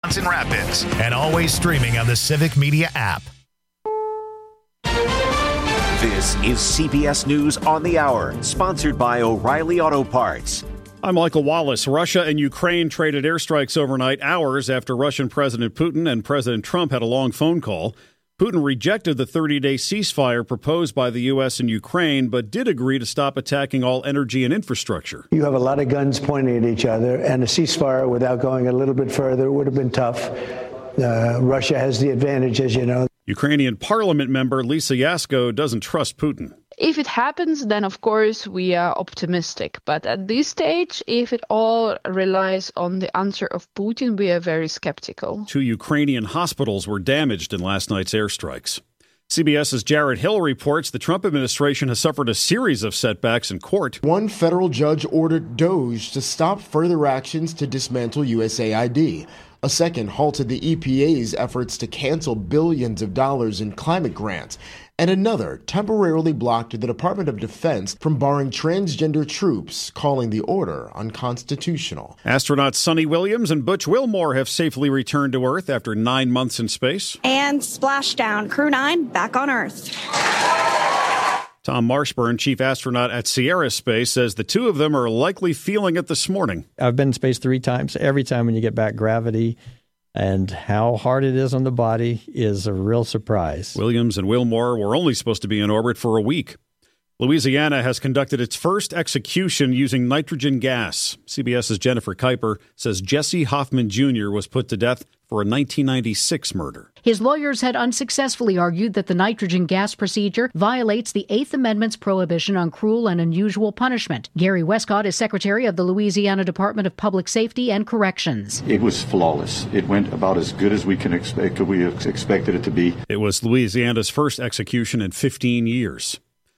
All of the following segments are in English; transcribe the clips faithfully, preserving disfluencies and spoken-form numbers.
Wisconsin Rapids. And always streaming on the Civic Media app. This is C B S News on the Hour, sponsored by O'Reilly Auto Parts. I'm Michael Wallace. Russia and Ukraine traded airstrikes overnight, hours after Russian President Putin and President Trump had a long phone call. Putin rejected the thirty-day ceasefire proposed by the U S and Ukraine, but did agree to stop attacking all energy and infrastructure. You have a lot of guns pointing at each other, and a ceasefire without going a little bit further would have been tough. Uh, Russia has the advantage, as you know. Ukrainian parliament member Lisa Yasko doesn't trust Putin. If it happens, then of course we are optimistic. But at this stage, if it all relies on the answer of Putin, we are very skeptical. Two Ukrainian hospitals were damaged in last night's airstrikes. CBS's Jared Hill reports the Trump administration has suffered a series of setbacks in court. One federal judge ordered DOGE to stop further actions to dismantle U S A I D. A second halted the E P A's efforts to cancel billions of dollars in climate grants. And another temporarily blocked the Department of Defense from borrowing transgender troops, calling the order unconstitutional. Astronauts Sunny Williams and Butch Wilmore have safely returned to Earth after nine months in space. And splashdown, Crew nine back on Earth. Tom Marshburn, chief astronaut at Sierra Space, says the two of them are likely feeling it this morning. I've been in space three times. Every time when you get back, gravity and how hard it is on the body is a real surprise. Williams and Wilmore were only supposed to be in orbit for a week. Louisiana has conducted its first execution using nitrogen gas. CBS's Jennifer Kuiper says Jesse Hoffman Junior was put to death for a nineteen ninety-six murder. His lawyers had unsuccessfully argued that the nitrogen gas procedure violates the Eighth Amendment's prohibition on cruel and unusual punishment. Gary Westcott is secretary of the Louisiana Department of Public Safety and Corrections. It was flawless. It went about as good as we can expect. Could we have expected it to be? It was Louisiana's first execution in fifteen years.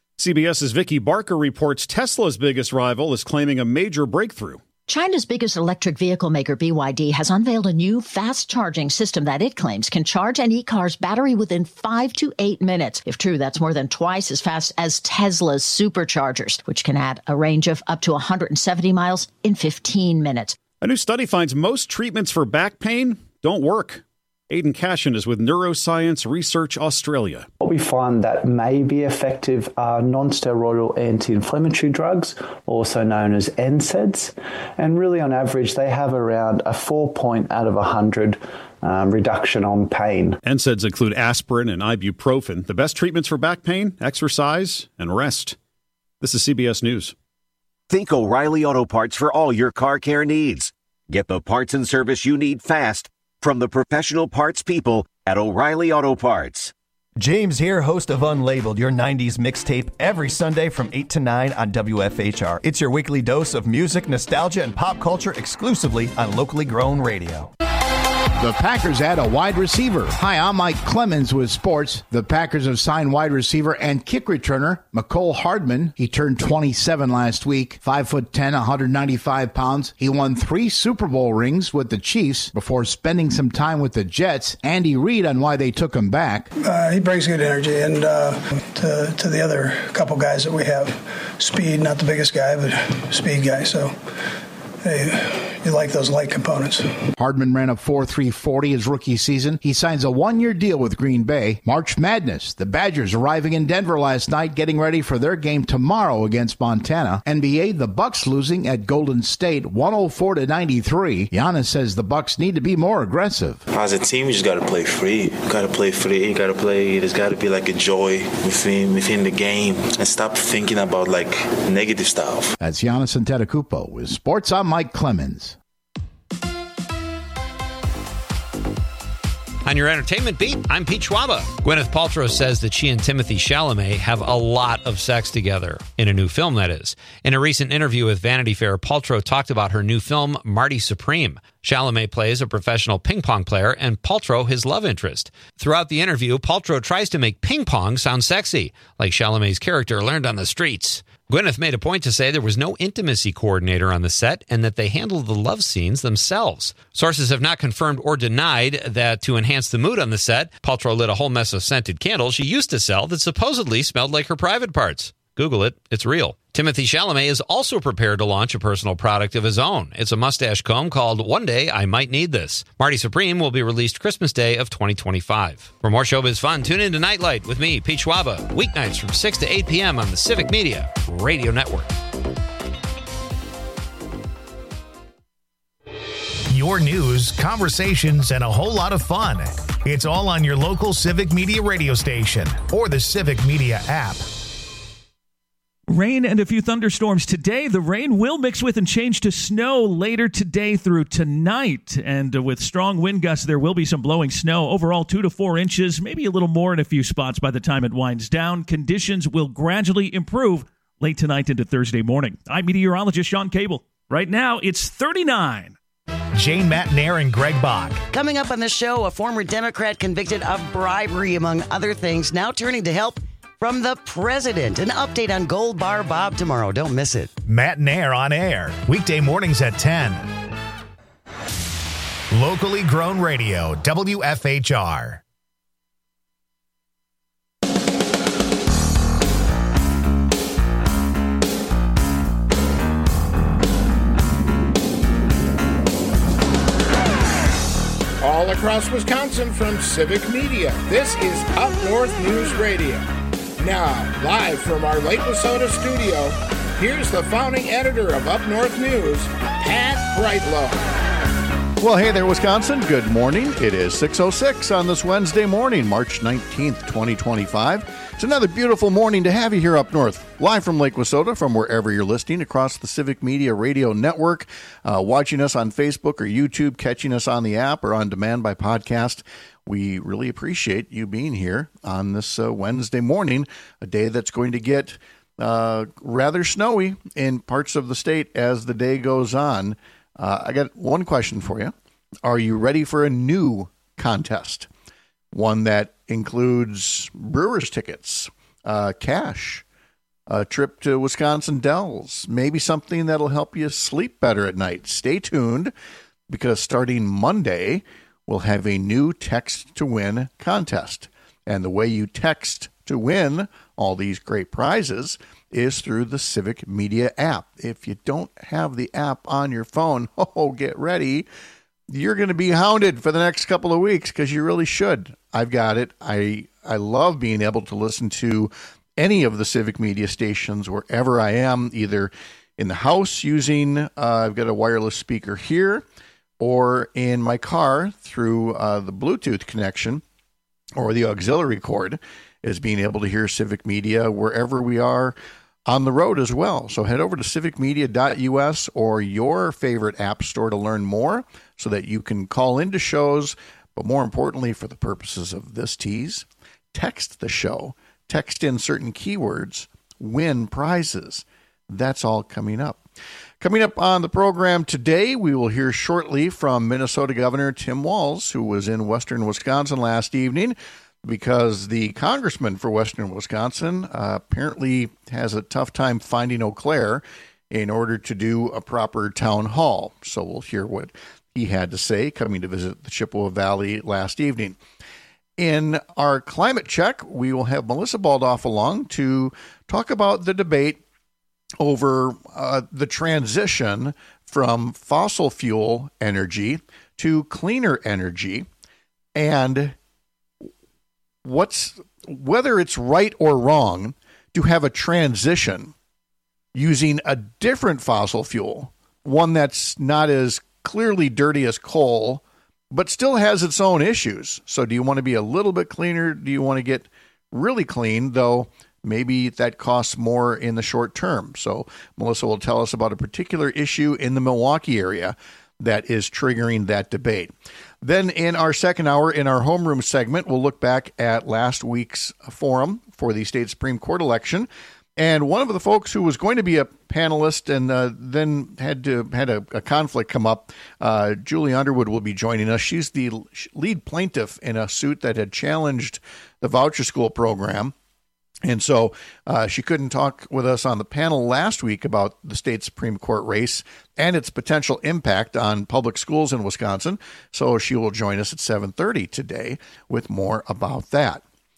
CBS's Vicki Barker reports Tesla's biggest rival is claiming a major breakthrough. China's biggest electric vehicle maker, B Y D, has unveiled a new fast-charging system that it claims can charge an e-car's battery within five to eight minutes. If true, that's more than twice as fast as Tesla's superchargers, which can add a range of up to one hundred seventy miles in fifteen minutes. A new study finds most treatments for back pain don't work. Aidan Cashin is with Neuroscience Research Australia. What we find that may be effective are non-steroidal anti-inflammatory drugs, also known as N SAIDs. And really, on average, they have around a four point out of one hundred um, reduction on pain. N SAIDs include aspirin and ibuprofen. The best treatments for back pain, exercise, and rest. This is C B S News. Think O'Reilly Auto Parts for all your car care needs. Get the parts and service you need fast from the professional parts people at O'Reilly Auto Parts. James here, host of Unlabeled, your nineties mixtape, every Sunday from eight to nine on W F H R. It's your weekly dose of music, nostalgia, and pop culture exclusively on locally grown radio. The Packers add a wide receiver. Hi, I'm Mike Clemens with sports. The Packers have signed wide receiver and kick returner Mecole Hardman. He turned twenty-seven last week, five foot ten, one hundred ninety-five pounds. He won three Super Bowl rings with the Chiefs before spending some time with the Jets. Andy Reid on why they took him back. Uh, he brings good energy, and uh, to, to the other couple guys that we have, speed, not the biggest guy, but speed guy. So hey, you like those light components. Hardman ran a four three forty his rookie season. He signs a one-year deal with Green Bay. March Madness. The Badgers arriving in Denver last night, getting ready for their game tomorrow against Montana. N B A, the Bucks losing at Golden State, one oh four to ninety-three. Giannis says the Bucks need to be more aggressive. As a team, you just got to play free. You got to play free. You got to play. There's got to be like a joy within within the game, and stop thinking about like negative stuff. That's Giannis Antetokounmpo with Sports. I'm Mike Clemens. On your entertainment beat, I'm Pete Schwaba. Gwyneth Paltrow says that she and Timothée Chalamet have a lot of sex together, in a new film, that is. In a recent interview with Vanity Fair, Paltrow talked about her new film, Marty Supreme. Chalamet plays a professional ping pong player and Paltrow his love interest. Throughout the interview, Paltrow tries to make ping pong sound sexy, like Chalamet's character learned on the streets. Gwyneth made a point to say there was no intimacy coordinator on the set and that they handled the love scenes themselves. Sources have not confirmed or denied that to enhance the mood on the set, Paltrow lit a whole mess of scented candles she used to sell that supposedly smelled like her private parts. Google it. It's real. Timothy Chalamet is also prepared to launch a personal product of his own. It's a mustache comb called One Day I Might Need This. Marty Supreme will be released Christmas Day of twenty twenty-five. For more showbiz fun, tune in to Nightlight with me, Pete Schwaba, weeknights from six to eight p.m. on the Civic Media Radio Network. Your news, conversations, and a whole lot of fun. It's all on your local Civic Media radio station or the Civic Media app. Rain and a few thunderstorms today. The rain will mix with and change to snow later today through tonight. And uh, with strong wind gusts, there will be some blowing snow. Overall, two to four inches, maybe a little more in a few spots by the time it winds down. Conditions will gradually improve late tonight into Thursday morning. I'm meteorologist Sean Cable. Right now, it's thirty-nine. Jane Matnair and Greg Bach. Coming up on the show, a former Democrat convicted of bribery, among other things, now turning to help from the president. An update on Gold Bar Bob tomorrow. Don't miss it. Matnair on air, weekday mornings at ten. Locally grown radio, W F H R. All across Wisconsin from Civic Media, this is Up North News Radio. Now, live from our Lake Wissota studio, here's the founding editor of Up North News, Pat Brightlow. Well, hey there, Wisconsin. Good morning. It is six oh six on this Wednesday morning, March nineteenth, twenty twenty-five. It's another beautiful morning to have you here up north, live from Lake Wissota, from wherever you're listening across the Civic Media Radio Network, uh, watching us on Facebook or YouTube, catching us on the app or on demand by podcast. We really appreciate you being here on this uh, Wednesday morning, a day that's going to get uh, rather snowy in parts of the state as the day goes on. Uh, I got one question for you. Are you ready for a new contest? One that includes Brewers tickets, uh, cash, a trip to Wisconsin Dells, maybe something that'll help you sleep better at night. Stay tuned, because starting Monday, we'll have a new Text to Win contest. And the way you text to win all these great prizes is through the Civic Media app. If you don't have the app on your phone, oh, get ready. You're going to be hounded for the next couple of weeks, because you really should. I've got it. I I love being able to listen to any of the Civic Media stations wherever I am, either in the house using, uh, I've got a wireless speaker here, or in my car through uh, the Bluetooth connection or the auxiliary cord, is being able to hear Civic Media wherever we are on the road as well. So head over to civic media dot U S or your favorite app store to learn more, so that you can call into shows, but more importantly, for the purposes of this tease, text the show, text in certain keywords, win prizes. That's all coming up. Coming up on the program today, we will hear shortly from Minnesota Governor Tim Walz, who was in western Wisconsin last evening, because the congressman for western Wisconsin uh, apparently has a tough time finding Eau Claire in order to do a proper town hall. So we'll hear what he had to say coming to visit the Chippewa Valley last evening. In our climate check, we will have Melissa Baldoff along to talk about the debate over uh, the transition from fossil fuel energy to cleaner energy, and what's whether it's right or wrong to have a transition using a different fossil fuel, one that's not as clearly dirty as coal, but still has its own issues. So do you want to be a little bit cleaner? Do you want to get really clean, though maybe that costs more in the short term? So Melissa will tell us about a particular issue in the Milwaukee area that is triggering that debate. Then in our second hour, in our homeroom segment, we'll look back at last week's forum for the state Supreme Court election. And one of the folks who was going to be a panelist and uh, then had to had a, a conflict come up, uh, Julie Underwood, will be joining us. She's the lead plaintiff in a suit that had challenged the voucher school program. And so uh, she couldn't talk with us on the panel last week about the state Supreme Court race and its potential impact on public schools in Wisconsin. So she will join us at seven thirty today with more about that.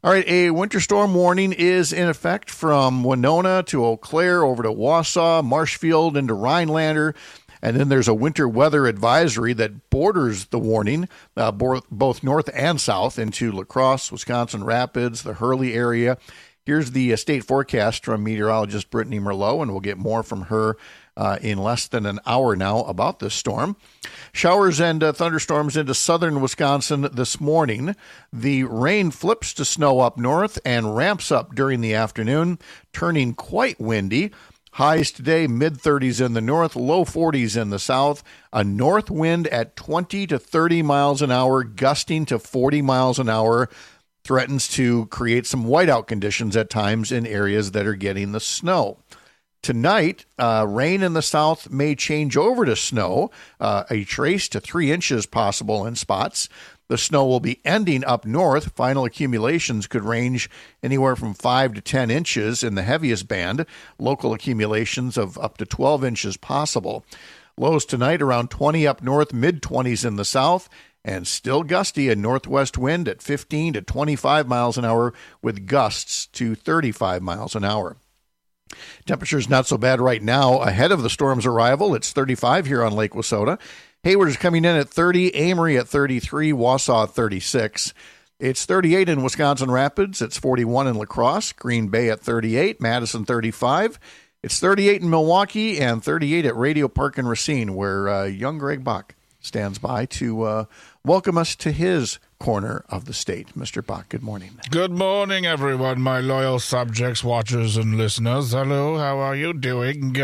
All right, a winter storm warning is in effect from Winona to Eau Claire over to Wausau, Marshfield into Rhinelander. And then there's a winter weather advisory that borders the warning, uh, both north and south, into La Crosse, Wisconsin Rapids, the Hurley area. Here's the state forecast from meteorologist Brittany Merlot, and we'll get more from her uh, in less than an hour now about this storm. Showers and uh, thunderstorms into southern Wisconsin this morning. The rain flips to snow up north and ramps up during the afternoon, turning quite windy. Highs today, mid-thirties in the north, low forties in the south. A north wind at twenty to thirty miles an hour, gusting to forty miles an hour, threatens to create some whiteout conditions at times in areas that are getting the snow. Tonight, uh, rain in the south may change over to snow, uh, a trace to three inches possible in spots. The snow will be ending up north. Final accumulations could range anywhere from five to ten inches in the heaviest band. Local accumulations of up to twelve inches possible. Lows tonight around twenty up north, mid-twenties in the south, and still gusty, a northwest wind at fifteen to twenty-five miles an hour with gusts to thirty-five miles an hour. Temperature's not so bad right now. Ahead of the storm's arrival, it's thirty-five here on Lake Wissota. Hayward is coming in at thirty, Amory at thirty-three, Wausau at thirty-six. It's thirty-eight in Wisconsin Rapids. It's forty-one in La Crosse, Green Bay at thirty-eight, Madison thirty-five. It's thirty-eight in Milwaukee and thirty-eight at Radio Park in Racine, where uh, young Greg Bach stands by to uh, welcome us to his corner of the state. Mister Bach, good morning. Good morning, everyone, my loyal subjects, watchers, and listeners. Hello, how are you doing?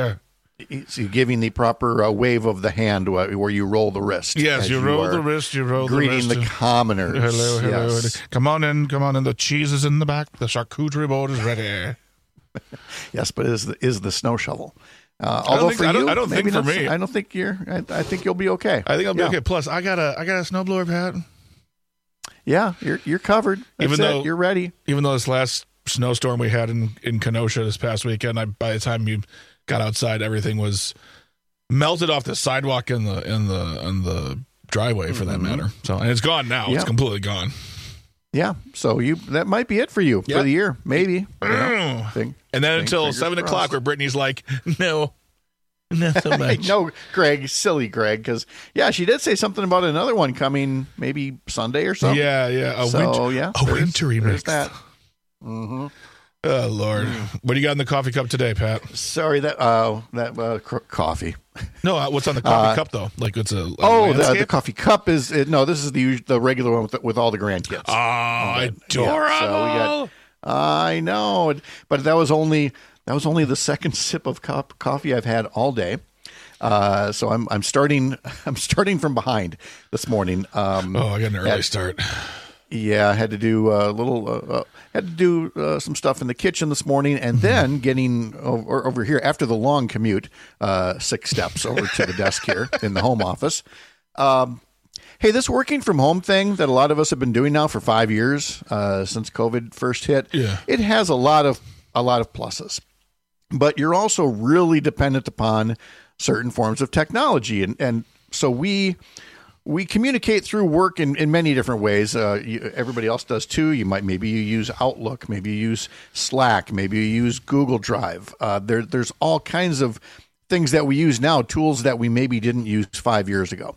Is he giving the proper uh, wave of the hand where you roll the wrist? Yes, you, you roll the wrist, you roll the wrist. Greeting the commoners. Hello, hello. Yes. Come on in, come on in. The cheese is in the back. The charcuterie board is ready. Yes, but is the, is the snow shovel. Uh, I although think, for I don't, you, I don't think for not, me. I don't think you're, I, I think you'll be okay. I think I'll be yeah. okay. Plus, I got a, I got a snowblower, Pat. Yeah, you're you're covered. That's even though it. You're ready. Even though this last snowstorm we had in, in Kenosha this past weekend, I, by the time you got outside, everything was melted off the sidewalk in the in the in the driveway, for mm-hmm. that matter. So, and it's gone now. Yeah. It's completely gone. Yeah. So you that might be it for you yep. for the year, maybe. You know, think, and then until seven crossed. o'clock, where Brittany's like, "No, not so much." No, Greg, silly Greg, because yeah, she did say something about another one coming, maybe Sunday or something. Yeah, yeah. A so winter, yeah, a wintry mix. That. Mm-hmm. Oh Lord, mm. What do you got in the coffee cup today, Pat? Sorry, that uh, that uh, cr- coffee. No, uh, what's on the coffee uh, cup though? Like it's a, a oh, the, the coffee cup is it, no. This is the the regular one with, with all the grandkids. Oh, adorable! Yeah, so we got. I know, but that was only that was only the second sip of cup coffee I've had all day. Uh, so I'm I'm starting I'm starting from behind this morning. Um, oh, I got an early at, start. Yeah, I had to do a little, uh, uh, had to do uh, some stuff in the kitchen this morning, and mm-hmm. then getting over, over here after the long commute, uh, six steps over to the desk here in the home office. Um, hey, this working from home thing that a lot of us have been doing now for five years uh, since COVID first hit, yeah. it has a lot of a lot of pluses, but you're also really dependent upon certain forms of technology, and and so we. We communicate through work in, in many different ways. Uh, you, everybody else does too. You might maybe you use Outlook, maybe you use Slack, maybe you use Google Drive. Uh, there, there's all kinds of things that we use now, tools that we maybe didn't use five years ago,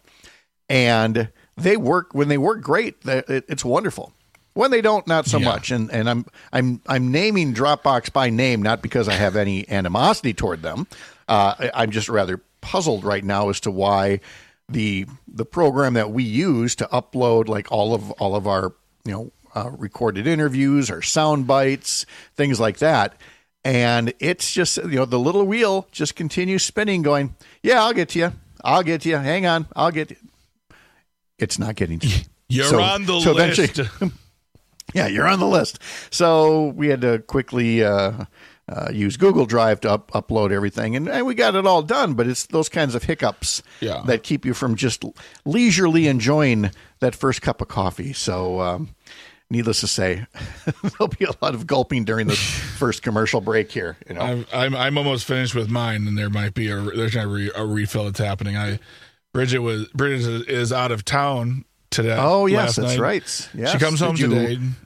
and they work. When they work great, it, it's wonderful. When they don't, not so yeah. much. And and I'm I'm I'm naming Dropbox by name, not because I have any animosity toward them. Uh, I, I'm just rather puzzled right now as to why. The the program that we use to upload like all of all of our you know uh, recorded interviews or sound bites, things like that, and it's just you know the little wheel just continues spinning, going, yeah, I'll get to you, I'll get to you, hang on, I'll get to you. It's not getting to you. You're so, on the so list. Yeah, you're on the list. So we had to quickly. Uh, Uh, use Google Drive to up, upload everything, and, and we got it all done, but it's those kinds of hiccups yeah. that keep you from just leisurely enjoying that first cup of coffee. So um, needless to say, there'll be a lot of gulping during the first commercial break here. You know, I'm, I'm I'm almost finished with mine, and there might be a there's a, re, a refill that's happening. I Bridget was Bridget is out of town today. Oh yes, that's night. right. Yes. She comes home Did you, today.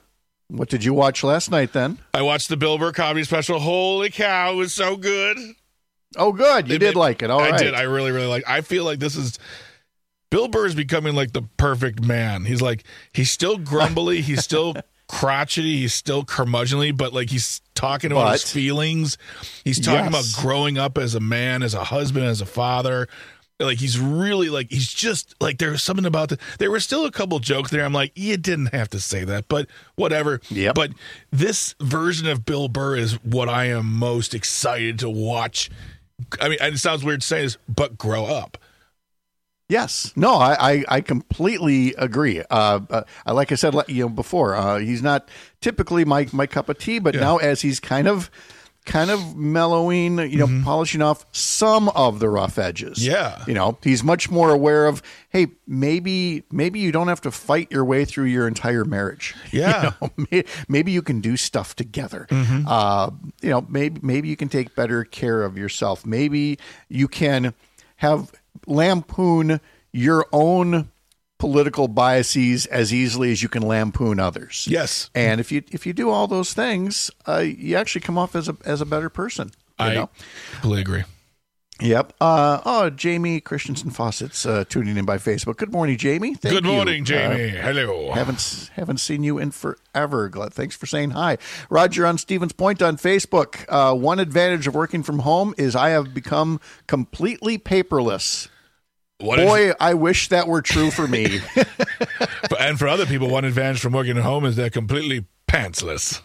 What did you watch last night then? I watched the Bill Burr comedy special. Holy cow, it was so good. Oh, good. You It- did it- like it. All I right. did. I really, really like I feel like this is Bill Burr is becoming like the perfect man. He's like, he's still grumbly. He's still crotchety. He's still curmudgeonly, but like he's talking about his But- feelings. He's talking Yes. about growing up as a man, as a husband, as a father. Like he's really like he's just like there was something about the there were still a couple jokes there. I'm like, you didn't have to say that, but whatever. Yep. But this version of Bill Burr is what I am most excited to watch. I mean, and it sounds weird to say this, but grow up. Yes. No, I, I, I completely agree. Uh, uh, like I said like, you know, before, uh, he's not typically my, my cup of tea, but Yeah. now as he's kind of kind of mellowing, you know, polishing off some of the rough edges. Yeah. You know, he's much more aware of, hey, maybe maybe you don't have to fight your way through your entire marriage. Yeah. You know, may- maybe you can do stuff together. Uh, you know, maybe maybe you can take better care of yourself. Maybe you can have lampoon your own political biases as easily as you can lampoon others. Yes. And if you if you do all those things, uh, you actually come off as a as a better person. You I know? completely agree. Yep. Uh, oh, Jamie Christensen Fawcett's uh, tuning in by Facebook. Good morning, Jamie. Thank Good you. morning, Jamie. Uh, Hello. Haven't haven't seen you in forever. Glad. Thanks for saying hi. Roger on Stevens Point on Facebook. Uh, one advantage of working from home is I have become completely paperless. What Boy, I wish that were true for me. But- and for other people, one advantage from working at home is they're completely pantsless.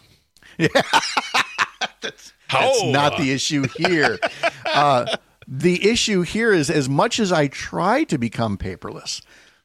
That's How? not the issue here. uh, the issue here is as much as I try to become paperless,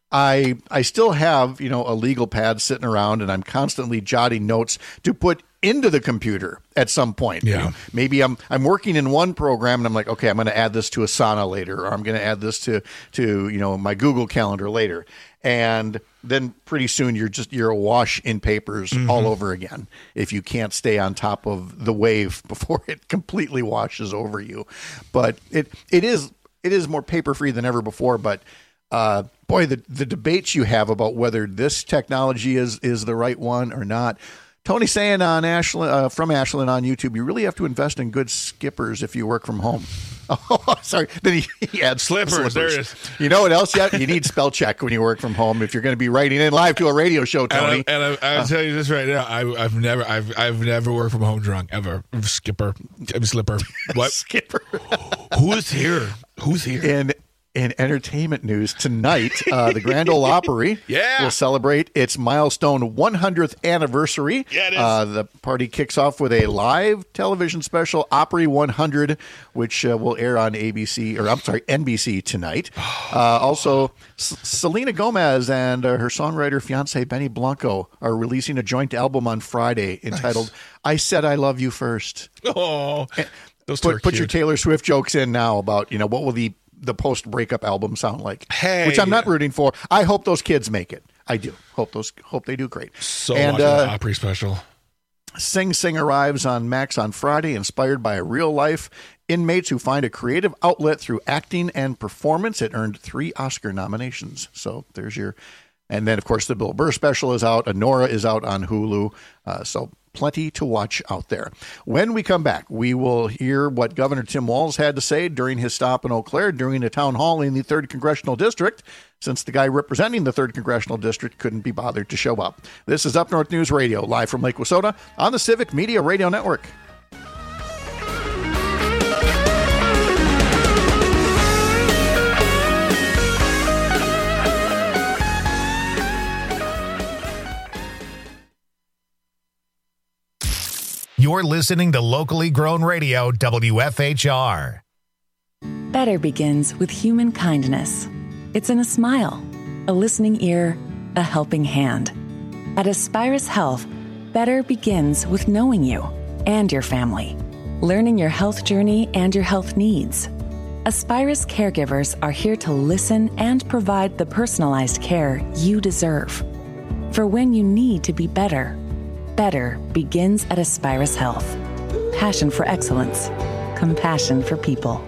I I still have, you know, a legal pad sitting around and I'm constantly jotting notes to put into the computer at some point. Yeah. You know, maybe I'm I'm working in one program and I'm like, okay, I'm going to add this to Asana later, or I'm going to add this to to, you know, my Google Calendar later. And then pretty soon you're just you're awash in papers Mm-hmm. all over again if you can't stay on top of the wave before it completely washes over you. But it it is it is more paper free than ever before, but uh, boy, the the debates you have about whether this technology is is the right one or not. Tony saying on Ashland, uh, from Ashland on YouTube, you really have to invest in good skippers if you work from home. Oh, sorry. Then he, he adds Slippers, slippers. there it is. You know what else yet? You need spell check when you work from home if you're going to be writing in live to a radio show, Tony. And, I, and I, I'll tell you this right now: I, I've never, I've, I've never worked from home drunk ever. Skipper, I'm slipper. What? Skipper. Who's here? Who's here? In in entertainment news tonight, uh, the Grand Ole Opry Yeah. will celebrate its milestone one hundredth anniversary. Yeah, it is. Uh, the party kicks off with a live television special, Opry one hundred, which uh, will air on A B C, or I'm sorry, N B C tonight. Uh, also, S- Selena Gomez and uh, her songwriter fiance Benny Blanco are releasing a joint album on Friday entitled "I Said I Love You First." Oh, those two are Put, put your cute. Taylor Swift jokes in now about, you know, what will the the post breakup album sound like? Hey. Which I'm not rooting for. I hope those kids make it. I do. Hope those hope they do great. So and watching the uh, Opry special. Sing Sing arrives on Max on Friday, inspired by a real life inmates who find a creative outlet through acting and performance. It earned three Oscar nominations. So there's your, and then of course the Bill Burr special is out. Honora is out on Hulu. Uh, so plenty to watch out there. When we come back, we will hear what Governor Tim Walz had to say during his stop in Eau Claire during a town hall in the third Congressional District, since the guy representing the third Congressional District couldn't be bothered to show up. This is Up North News Radio, live from Lake Wissota on the Civic Media Radio Network. You're listening to locally grown radio, W F H R. Better begins with human kindness. It's in a smile, a listening ear, a helping hand. At Aspirus Health, better begins with knowing you and your family, learning your health journey and your health needs. Aspirus caregivers are here to listen and provide the personalized care you deserve. For when you need to be better, better begins at Aspirus Health. Passion for excellence. Compassion for people.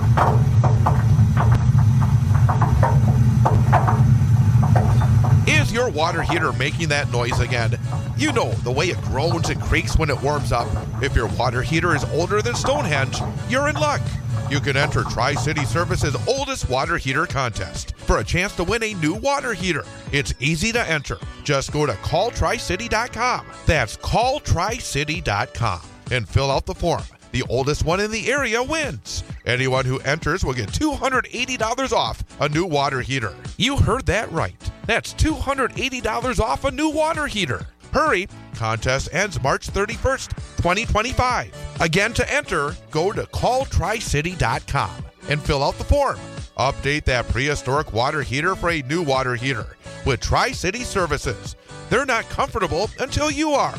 Is your water heater making that noise again? You know the way it groans and creaks when it warms up. If your water heater is older than Stonehenge, you're in luck. You can enter Tri-City Service's oldest water heater contest for a chance to win a new water heater. It's easy to enter. Just go to call tri city dot com. That's call tri city dot com and fill out the form. The oldest one in the area wins. Anyone who enters will get two hundred eighty dollars off a new water heater. You heard that right. That's two hundred eighty dollars off a new water heater. Hurry! Contest ends March thirty-first, twenty twenty-five. Again, to enter, go to call tri city dot com and fill out the form. Update that prehistoric water heater for a new water heater with Tri-City Services. They're not comfortable until you are.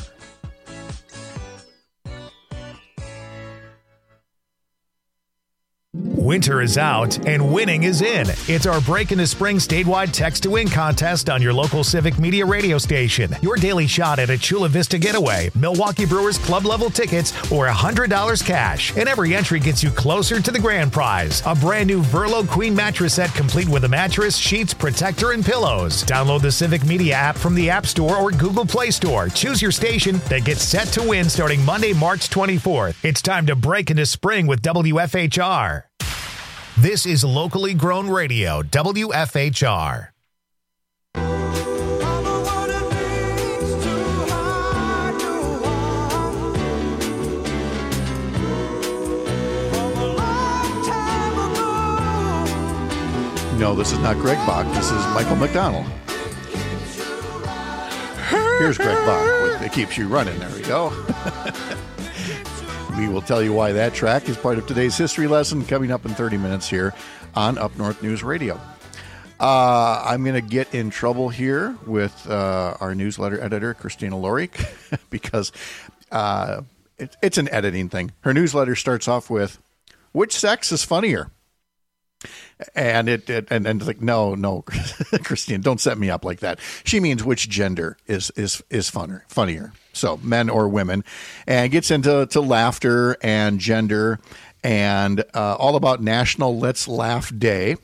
Winter is out and winning is in. It's our Break into Spring statewide text to win contest on your local Civic Media radio station. Your daily shot at a Chula Vista getaway, Milwaukee Brewers club level tickets, or one hundred dollars cash. And every entry gets you closer to the grand prize. A brand new Verlo Queen mattress set complete with a mattress, sheets, protector, and pillows. Download the Civic Media app from the App Store or Google Play Store. Choose your station that gets set to win starting Monday, March twenty-fourth. It's time to break into spring with W F H R. This is locally grown radio, W F H R. No, this is not Greg Bach. This is Michael McDonald. Here's Greg Bach. It keeps you running. There we go. We will tell you why that track is part of today's history lesson coming up in thirty minutes here on Up North News Radio. Uh, I'm going to get in trouble here with uh, our newsletter editor, Christina Lorik, because uh, it, it's an editing thing. Her newsletter starts off with, which sex is funnier? And it, it and, and it's like, no, no, Christine, don't set me up like that. She means which gender is is is funner, funnier. So men or women, and gets into to laughter and gender and uh, all about National Let's Laugh Day.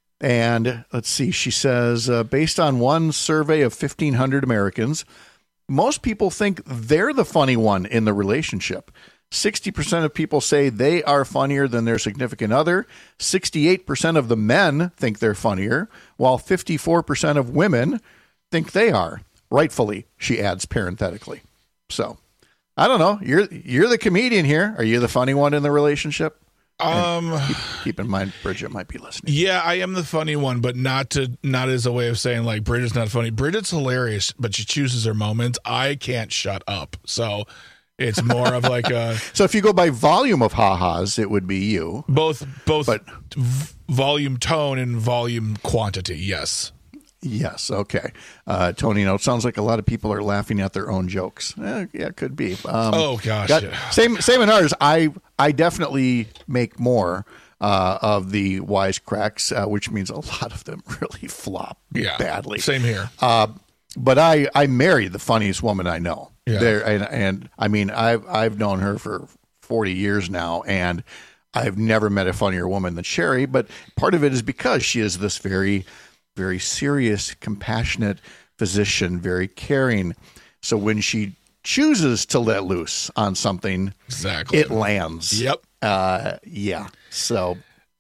And let's see, she says, uh, based on one survey of fifteen hundred Americans, most people think they're the funny one in the relationship. sixty percent of people say they are funnier than their significant other. sixty-eight percent of the men think they're funnier, while fifty-four percent of women think they are. Rightfully, she adds parenthetically. So, I don't know. You're you're the comedian here. Are you the funny one in the relationship? Um, keep, keep in mind, Bridget might be listening. Yeah, I am the funny one, but not to not as a way of saying like Bridget's not funny. Bridget's hilarious, but she chooses her moments. I can't shut up. So it's more of like a. So if you go by volume of ha-has, it would be you. Both both but, v- volume tone and volume quantity. Yes. Yes. Okay. Uh, Tony, no, it sounds like a lot of people are laughing at their own jokes. Eh, yeah, it could be. Um, oh gosh. Got, yeah. Same. Same in ours. I I definitely make more uh, of the wisecracks, uh, which means a lot of them really flop yeah, badly. Same here. Uh, but I I married the funniest woman I know. Yeah. There and, and I mean I've I've known her for forty years now, and I've never met a funnier woman than Sherry. But part of it is because she is this very very serious, compassionate physician, very caring. So when she chooses to let loose on something, exactly, it lands. Yep. Uh, yeah. So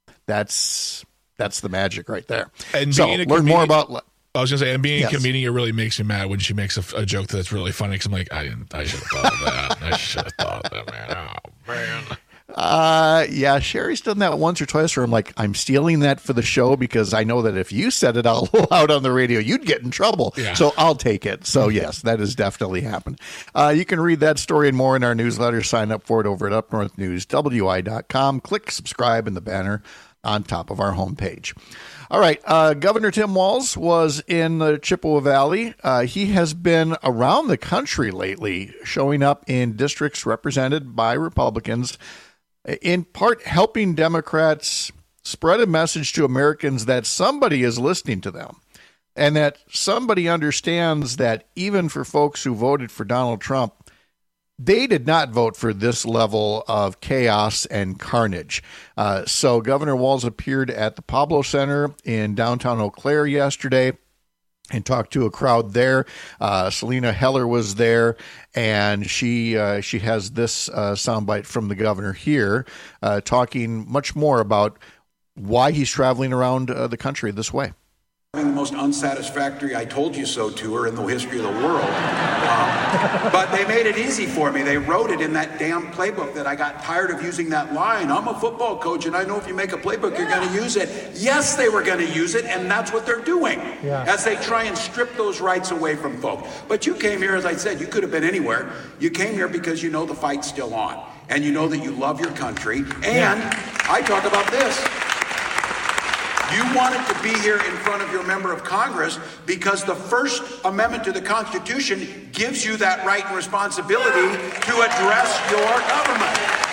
that's that's the magic right there. And so being a learn comedian, more about. I was gonna say, and being yes. a comedian, it really makes me mad when she makes a, a joke that's really funny. Because I'm like, I didn't. I should have thought of that. I should have thought of that, man. Oh man. Uh, yeah, Sherry's done that once or twice where I'm like, I'm stealing that for the show because I know that if you said it out loud on the radio, you'd get in trouble. Yeah. So I'll take it. So yes, that has definitely happened. Uh, you can read that story and more in our newsletter. Sign up for it over at up north news w i dot com. Click subscribe in the banner on top of our homepage. All right. Uh, Governor Tim Walz was in the Chippewa Valley. Uh, he has been around the country lately, showing up in districts represented by Republicans, in part helping Democrats spread a message to Americans that somebody is listening to them and that somebody understands that even for folks who voted for Donald Trump, they did not vote for this level of chaos and carnage. Uh, so Governor Walz appeared at the Pablo Center in downtown Eau Claire yesterday and talked to a crowd there. Uh, Selena Heller was there, and she uh, she has this uh, soundbite from the governor here, uh, talking much more about why he's traveling around uh, the country this way. Having the most unsatisfactory "I told you so" tour in the history of the world. Um, but they made it easy for me. They wrote it in that damn playbook that I got tired of using that line. I'm a football coach, and I know if you make a playbook, you're going to use it. Yes, they were going to use it, and that's what they're doing yeah. as they try and strip those rights away from folk. But you came here, as I said, you could have been anywhere. You came here because you know the fight's still on, and you know that you love your country. And yeah. I talk about this. You wanted to be here in front of your member of Congress because the First Amendment to the Constitution gives you that right and responsibility to address your government.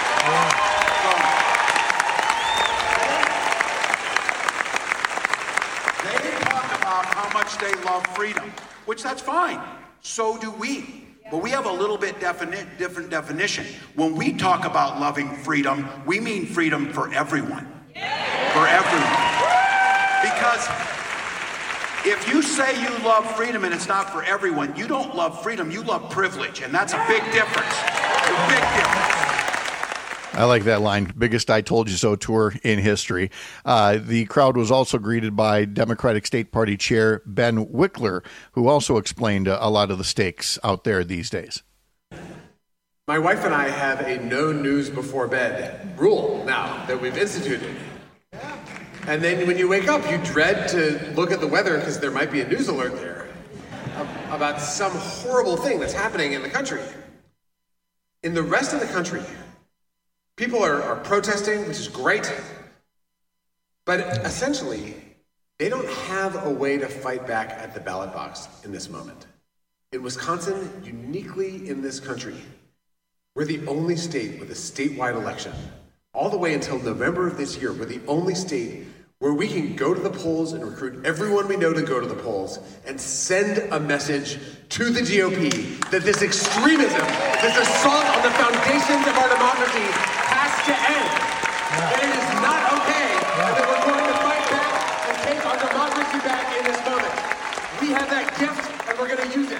So, they talk about how much they love freedom, which that's fine. So do we. But we have a little bit defini- different definition. When we talk about loving freedom, we mean freedom for everyone. For everyone. Because if you say you love freedom and it's not for everyone, you don't love freedom, you love privilege. And that's a big difference. A big difference. I like that line. Biggest I Told You So tour in history. Uh, the crowd was also greeted by Democratic State Party Chair Ben Wickler, who also explained a, a lot of the stakes out there these days. My wife and I have a no news before bed rule now that we've instituted. And then when you wake up, you dread to look at the weather because there might be a news alert there about some horrible thing that's happening in the country. In the rest of the country, people are, are protesting, which is great. But essentially, they don't have a way to fight back at the ballot box in this moment. In Wisconsin, uniquely in this country, we're the only state with a statewide election. All the way until November of this year, we're the only state where we can go to the polls and recruit everyone we know to go to the polls and send a message to the G O P that this extremism, this assault on the foundations of our democracy has to end. Yeah. And it is not okay yeah. that we're going to fight back and take our democracy back in this moment. We have that gift and we're going to use it.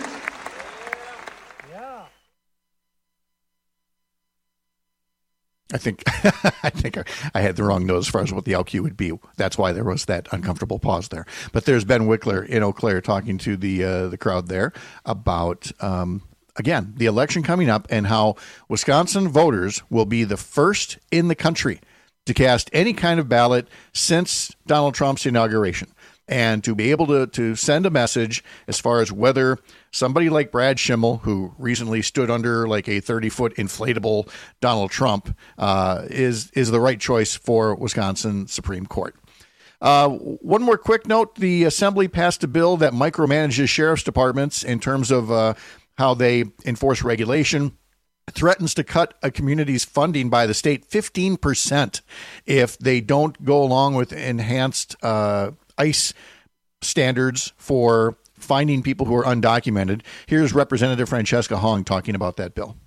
I think I think I had the wrong note as far as what the L Q would be. That's why there was that uncomfortable pause there. But there's Ben Wickler in Eau Claire talking to the uh, the crowd there about, um, again, the election coming up and how Wisconsin voters will be the first in the country to cast any kind of ballot since Donald Trump's inauguration. And to be able to, to send a message as far as whether somebody like Brad Schimmel, who recently stood under like a thirty-foot inflatable Donald Trump, uh, is is the right choice for Wisconsin Supreme Court. Uh, one more quick note. The Assembly passed a bill that micromanages sheriff's departments in terms of uh, how they enforce regulation. Threatens to cut a community's funding by the state fifteen percent if they don't go along with enhanced uh ICE standards for finding people who are undocumented. Here's Representative Francesca Hong talking about that bill.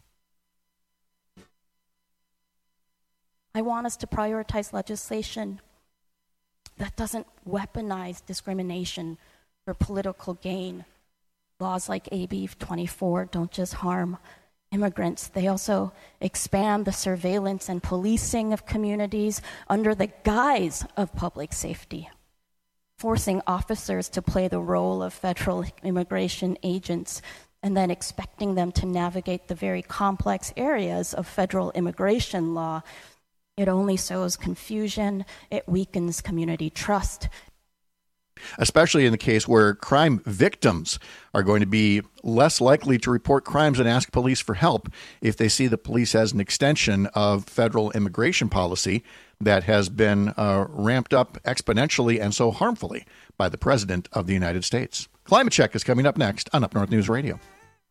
I want us to prioritize legislation that doesn't weaponize discrimination for political gain. Laws like A B twenty-four don't just harm immigrants. They also expand the surveillance and policing of communities under the guise of public safety, forcing officers to play the role of federal immigration agents and then expecting them to navigate the very complex areas of federal immigration law. It only sows confusion. It weakens community trust. Especially in the case where crime victims are going to be less likely to report crimes and ask police for help if they see the police as an extension of federal immigration policy that has been uh, ramped up exponentially and so harmfully by the President of the United States. Climate Check is coming up next on Up North News Radio.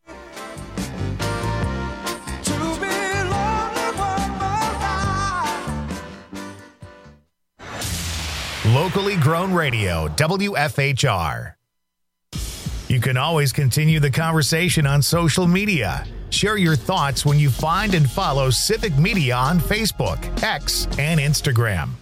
Locally grown radio, W F H R. You can always continue the conversation on social media. Share your thoughts when you find and follow Civic Media on Facebook, X, and Instagram.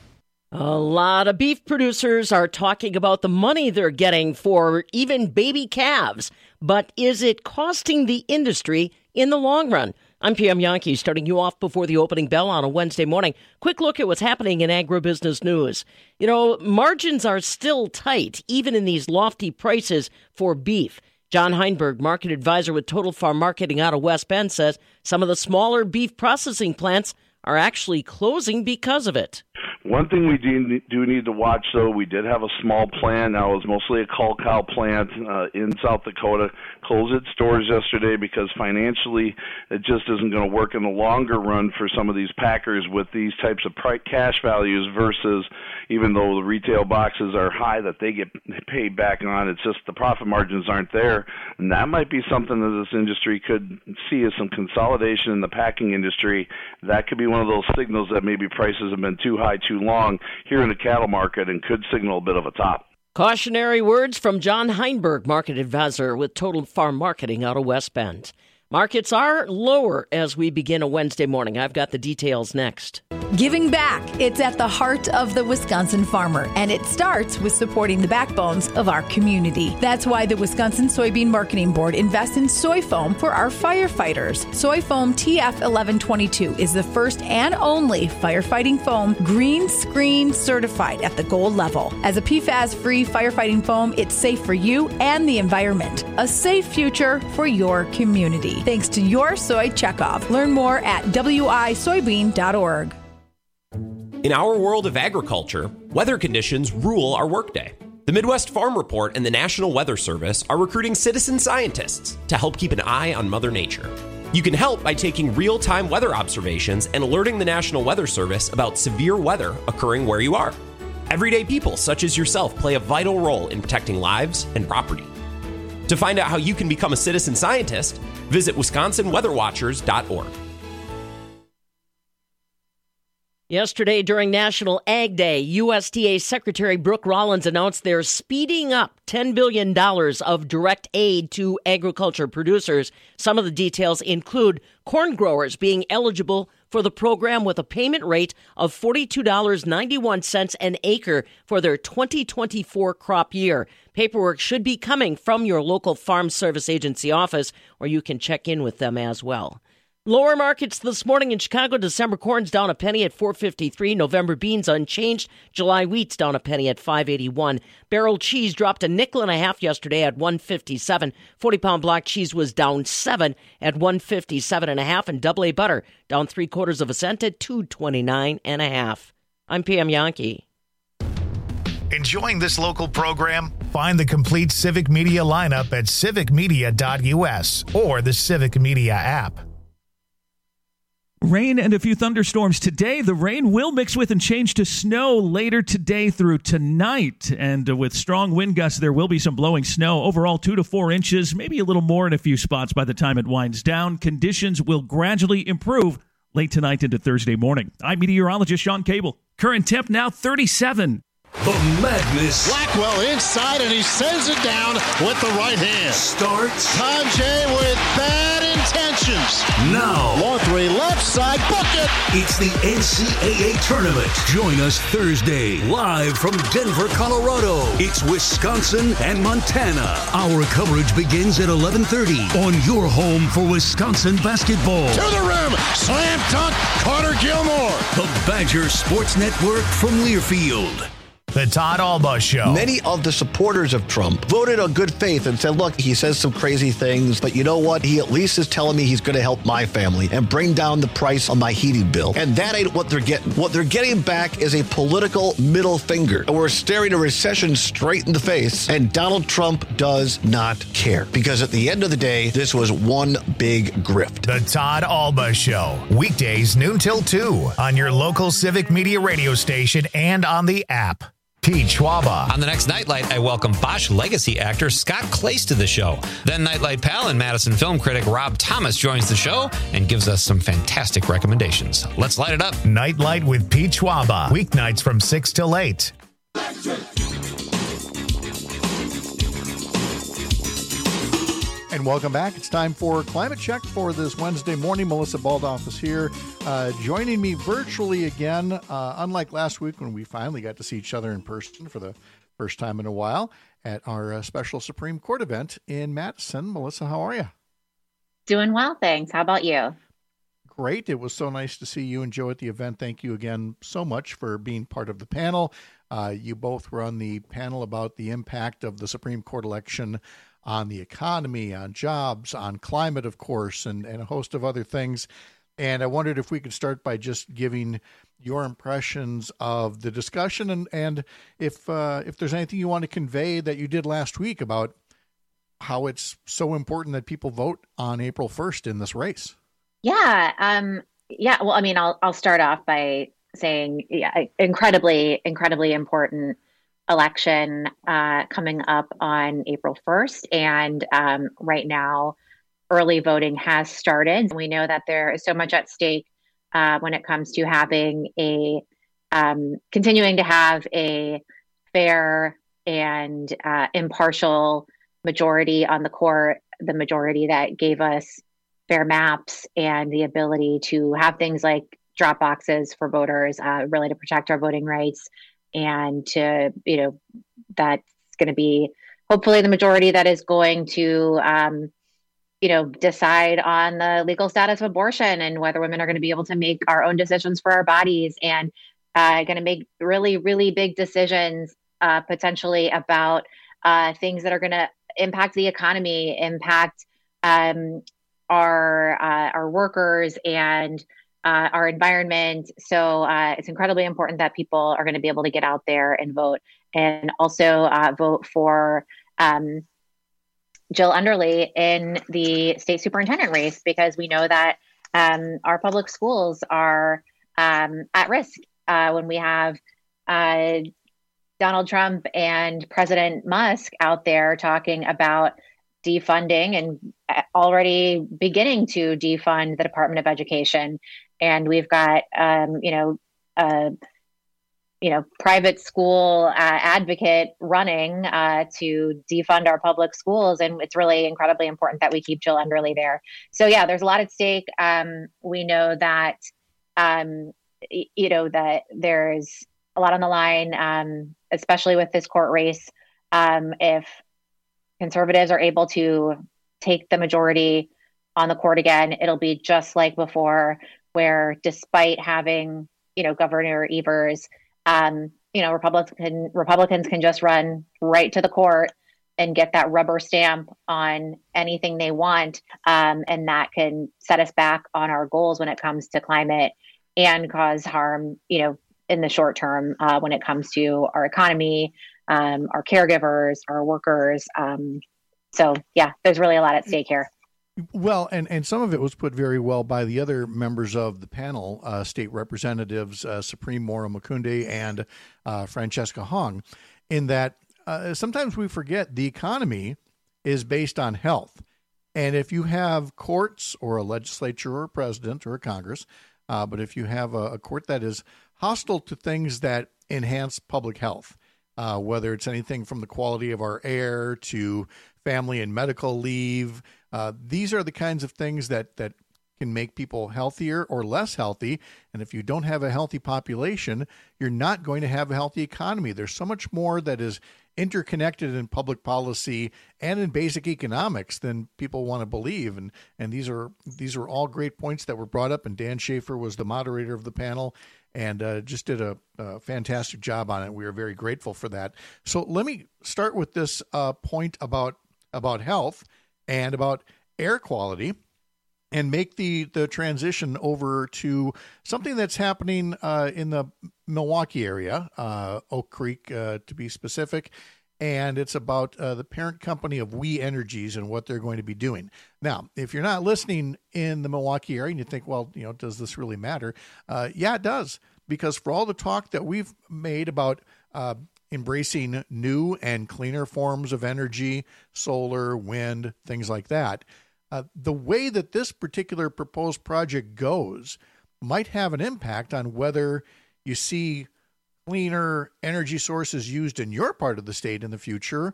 A lot of beef producers are talking about the money they're getting for even baby calves. But is it costing the industry in the long run? I'm P M Yankee, starting you off before the opening bell on a Wednesday morning. Quick look at what's happening in agribusiness news. You know, margins are still tight, even in these lofty prices for beef. John Heinberg, market advisor with Total Farm Marketing out of West Bend, says some of the smaller beef processing plants are actually closing because of it. One thing we do, do need to watch, though, we did have a small plant. Now it was mostly a cull cow plant uh, in South Dakota. Closed its doors yesterday because financially it just isn't going to work in the longer run for some of these packers with these types of price cash values versus, even though the retail boxes are high that they get paid back on, it's just the profit margins aren't there. And that might be something that this industry could see as some consolidation in the packing industry. That could be one of those signals that maybe prices have been too high too long here in the cattle market and could signal a bit of a top. Cautionary words from John Heinberg, market advisor with Total Farm Marketing out of West Bend. Markets are lower as we begin a Wednesday morning. I've got the details next. Giving back. It's at the heart of the Wisconsin farmer, and it starts with supporting the backbones of our community. That's why the Wisconsin Soybean Marketing Board invests in soy foam for our firefighters. Soy foam T F eleven twenty-two is the first and only firefighting foam green screen certified at the gold level. As a P FAS-free firefighting foam, it's safe for you and the environment. A safe future for your community. Thanks to your soy checkoff. Learn more at w i soybean dot org. In our world of agriculture, weather conditions rule our workday. The Midwest Farm Report and the National Weather Service are recruiting citizen scientists to help keep an eye on Mother Nature. You can help by taking real-time weather observations and alerting the National Weather Service about severe weather occurring where you are. Everyday people such as yourself play a vital role in protecting lives and property. To find out how you can become a citizen scientist, visit wisconsin weather watchers dot org. Yesterday, during National Ag Day, U S D A Secretary Brooke Rollins announced they're speeding up ten billion dollars of direct aid to agriculture producers. Some of the details include corn growers being eligible for the program with a payment rate of forty-two dollars and ninety-one cents an acre for their twenty twenty-four crop year. Paperwork should be coming from your local Farm Service Agency office, or you can check in with them as well. Lower markets this morning in Chicago. December corn's down a penny at four fifty-three. November beans unchanged. July wheat's down a penny at five eighty-one. Barrel cheese dropped a nickel and a half yesterday at one fifty-seven. forty-pound block cheese was down seven at one fifty-seven and a half, and double A butter down three quarters of a cent at two twenty-nine and a half. I'm P M Yankee. Enjoying this local program? Find the complete Civic Media lineup at civic media dot u s or the Civic Media app. Rain and a few thunderstorms today. The rain will mix with and change to snow later today through tonight. And uh, with strong wind gusts, there will be some blowing snow. Overall, two to four inches, maybe a little more in a few spots by the time it winds down. Conditions will gradually improve late tonight into Thursday morning. I'm meteorologist Sean Cable. Current temp now thirty-seven. The madness. Blackwell inside, and he sends it down with the right hand. Starts. Tajay with bad intentions. Now. Long three, left side, book it. It's the N C A A tournament. Join us Thursday, live from Denver, Colorado. It's Wisconsin and Montana. Our coverage begins at eleven thirty on your home for Wisconsin basketball. To the rim, slam dunk, Carter Gilmore. The Badger Sports Network from Learfield. The Todd Alba Show. Many of the supporters of Trump voted on good faith and said, look, he says some crazy things, but you know what? He at least is telling me he's going to help my family and bring down the price on my heating bill. And that ain't what they're getting. What they're getting back is a political middle finger. And we're staring a recession straight in the face, and Donald Trump does not care. Because at the end of the day, this was one big grift. The Todd Alba Show. Weekdays noon till two on your local Civic Media radio station and on the app. Pete Schwaba. On the next Nightlight, I welcome Bosch legacy actor Scott Clace to the show. Then Nightlight pal and Madison film critic Rob Thomas joins the show and gives us some fantastic recommendations. Let's light it up. Nightlight with Pete Schwaba. Weeknights from six till eight. And welcome back. It's time for Climate Check for this Wednesday morning. Melissa Baldoff is here, uh, joining me virtually again, uh, unlike last week when we finally got to see each other in person for the first time in a while at our uh, special Supreme Court event in Madison. Melissa, how are you? Doing well, thanks. How about you? Great. It was so nice to see you and Joe at the event. Thank you again so much for being part of the panel. Uh, you both were on the panel about the impact of the Supreme Court election on the economy, on jobs, on climate, of course, and, and a host of other things. And I wondered if we could start by just giving your impressions of the discussion, and, and if uh, if there's anything you want to convey that you did last week about how it's so important that people vote on April first in this race. Yeah. Um, yeah. Well, I mean, I'll I'll start off by saying, yeah, incredibly, incredibly important election uh, coming up on April first. And um, right now, early voting has started. We know that there is so much at stake uh, when it comes to having a, um, continuing to have a fair and uh, impartial majority on the court, the majority that gave us fair maps and the ability to have things like drop boxes for voters, uh, really to protect our voting rights. And to, you know, that's going to be hopefully the majority that is going to, um, you know, decide on the legal status of abortion and whether women are going to be able to make our own decisions for our bodies, and uh, going to make really, really big decisions uh, potentially about uh, things that are going to impact the economy, impact um, our uh, our workers and Uh, our environment. So uh, it's incredibly important that people are going to be able to get out there and vote, and also uh, vote for um, Jill Underly in the state superintendent race, because we know that um, our public schools are um, at risk uh, when we have uh, Donald Trump and President Musk out there talking about defunding and already beginning to defund the Department of Education. And we've got, um, you know, uh, you know, private school uh, advocate running uh, to defund our public schools. And it's really incredibly important that we keep Jill Underly there. So, yeah, there's a lot at stake. Um, we know that, um, y- you know, that there's a lot on the line, um, especially with this court race. Um, if conservatives are able to take the majority on the court again, it'll be just like before, where despite having, you know, Governor Evers, um, you know, Republican Republicans can just run right to the court and get that rubber stamp on anything they want. Um, and that can set us back on our goals when it comes to climate, and cause harm, you know, in the short term uh, when it comes to our economy, um, our caregivers, our workers. Um, so, yeah, there's really a lot at stake here. Well, and, and some of it was put very well by the other members of the panel, uh, State Representatives uh, Supreme Mora Mukunde and uh, Francesca Hong, in that uh, sometimes we forget the economy is based on health. And if you have courts or a legislature or a president or a Congress, uh, but if you have a, a court that is hostile to things that enhance public health, uh, whether it's anything from the quality of our air to family and medical leave, Uh, these are the kinds of things that, that can make people healthier or less healthy. And if you don't have a healthy population, you're not going to have a healthy economy. There's so much more that is interconnected in public policy and in basic economics than people want to believe. And and these are these are all great points that were brought up. And Dan Schaefer was the moderator of the panel and uh, just did a, a fantastic job on it. We are very grateful for that. So let me start with this uh, point about about health and about air quality, and make the, the transition over to something that's happening uh, in the Milwaukee area, uh, Oak Creek uh, to be specific, and it's about uh, the parent company of We Energies and what they're going to be doing. Now, if you're not listening in the Milwaukee area and you think, well, you know, does this really matter? Uh, yeah, it does, because for all the talk that we've made about uh, embracing new and cleaner forms of energy, solar, wind, things like that, uh, the way that this particular proposed project goes might have an impact on whether you see cleaner energy sources used in your part of the state in the future,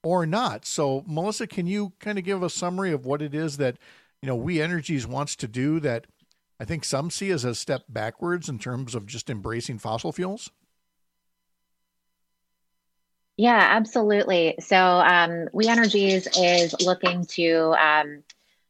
or not. So, Melissa, can you kind of give a summary of what it is that, you know, We Energies wants to do that I think some see as a step backwards in terms of just embracing fossil fuels? Yeah, absolutely. So um, We Energies is looking to um,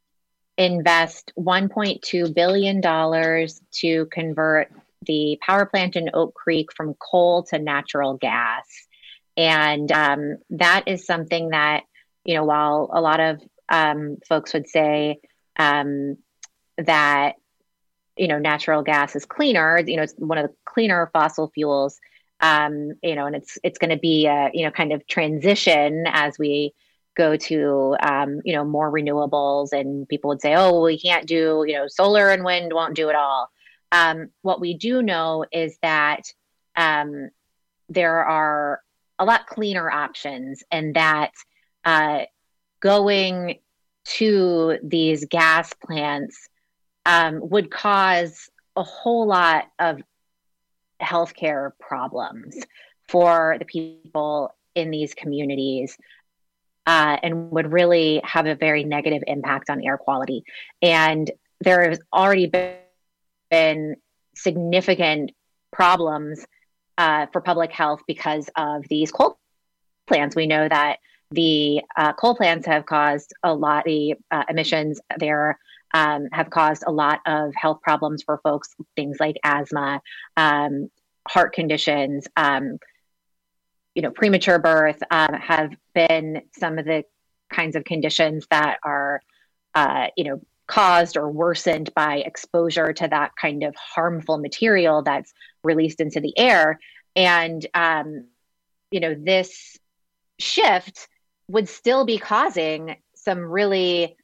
invest one point two billion dollars to convert the power plant in Oak Creek from coal to natural gas. And um, that is something that, you know, while a lot of um, folks would say um, that, you know, natural gas is cleaner, you know, it's one of the cleaner fossil fuels, um, you know, and it's it's going to be a, you know, kind of transition as we go to, um, you know, more renewables. And people would say, oh, well, we can't do, you know, solar and wind won't do it all. Um, what we do know is that um, there are a lot cleaner options, and that uh, going to these gas plants um, would cause a whole lot of healthcare problems for the people in these communities, uh, and would really have a very negative impact on air quality. And there has already been, been significant problems uh, for public health because of these coal plants. We know that the uh, coal plants have caused a lot, the uh, emissions there um, have caused a lot of health problems for folks, things like asthma, um, heart conditions, um, you know, premature birth um, have been some of the kinds of conditions that are, uh, you know, caused or worsened by exposure to that kind of harmful material that's released into the air. And, um, you know, this shift would still be causing some really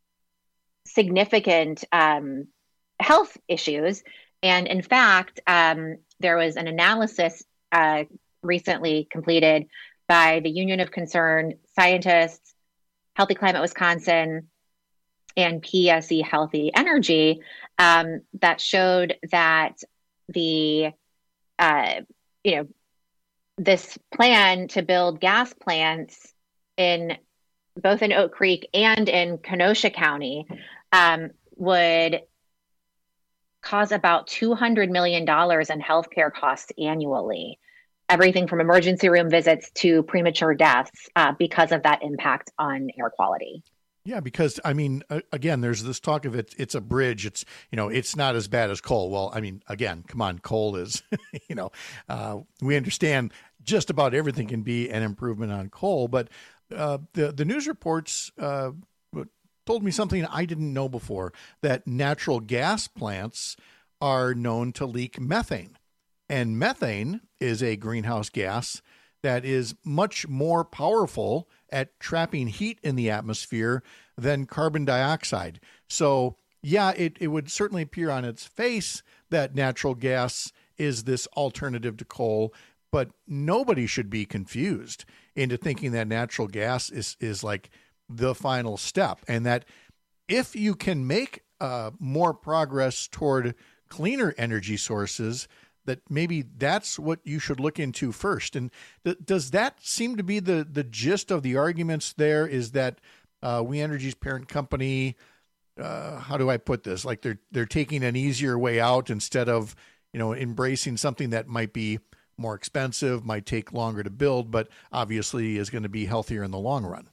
significant um, health issues. And in fact, um, there was an analysis uh, recently completed by the Union of Concerned Scientists, Healthy Climate Wisconsin, and P S E Healthy Energy um, that showed that the, uh, you know, this plan to build gas plants in both in Oak Creek and in Kenosha County um, would cause about two hundred million dollars in healthcare costs annually, everything from emergency room visits to premature deaths uh, because of that impact on air quality. Yeah, because I mean, uh, again, there's this talk of it. It's a bridge. It's, you know, it's not as bad as coal. Well, I mean, again, come on, coal is, you know, uh, we understand just about everything can be an improvement on coal. But uh, the the news reports uh, told me something I didn't know before, that natural gas plants are known to leak methane, and methane is a greenhouse gas that is much more powerful at trapping heat in the atmosphere than carbon dioxide. So, yeah, it, it would certainly appear on its face that natural gas is this alternative to coal, but nobody should be confused into thinking that natural gas is, is like the final step, and that if you can make uh, more progress toward cleaner energy sources, that maybe that's what you should look into first. And th- does that seem to be the, the gist of the arguments there, is that uh, We Energy's parent company, uh, how do I put this? Like they're they're taking an easier way out instead of, you know, embracing something that might be more expensive, might take longer to build, but obviously is going to be healthier in the long run.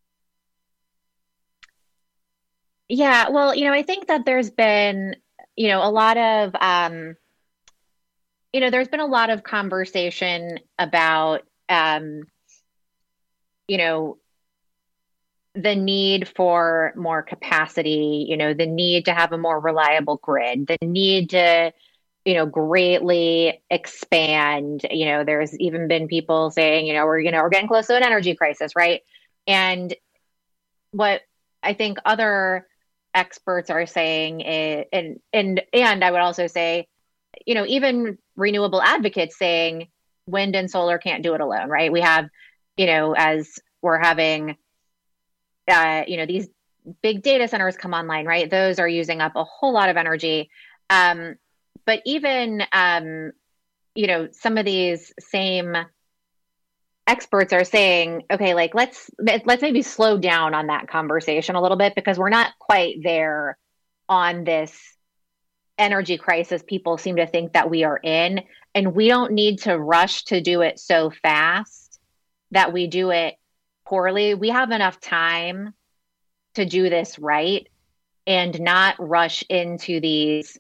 Yeah, well, you know, I think that there's been, you know, a lot of, um, you know, there's been a lot of conversation about, um, you know, the need for more capacity, you know, the need to have a more reliable grid, the need to, you know, greatly expand. You know, there's even been people saying, you know, we're, you know, we're getting close to an energy crisis, right? And what I think other experts are saying is, and and and I would also say, you know, even renewable advocates saying wind and solar can't do it alone, right? We have, you know, as we're having, uh, you know, these big data centers come online, right? Those are using up a whole lot of energy. Um, but even, um, you know, some of these same experts are saying, okay, like let's let's maybe slow down on that conversation a little bit, because we're not quite there on this energy crisis people seem to think that we are in, and we don't need to rush to do it so fast that we do it poorly. We have enough time to do this right and not rush into these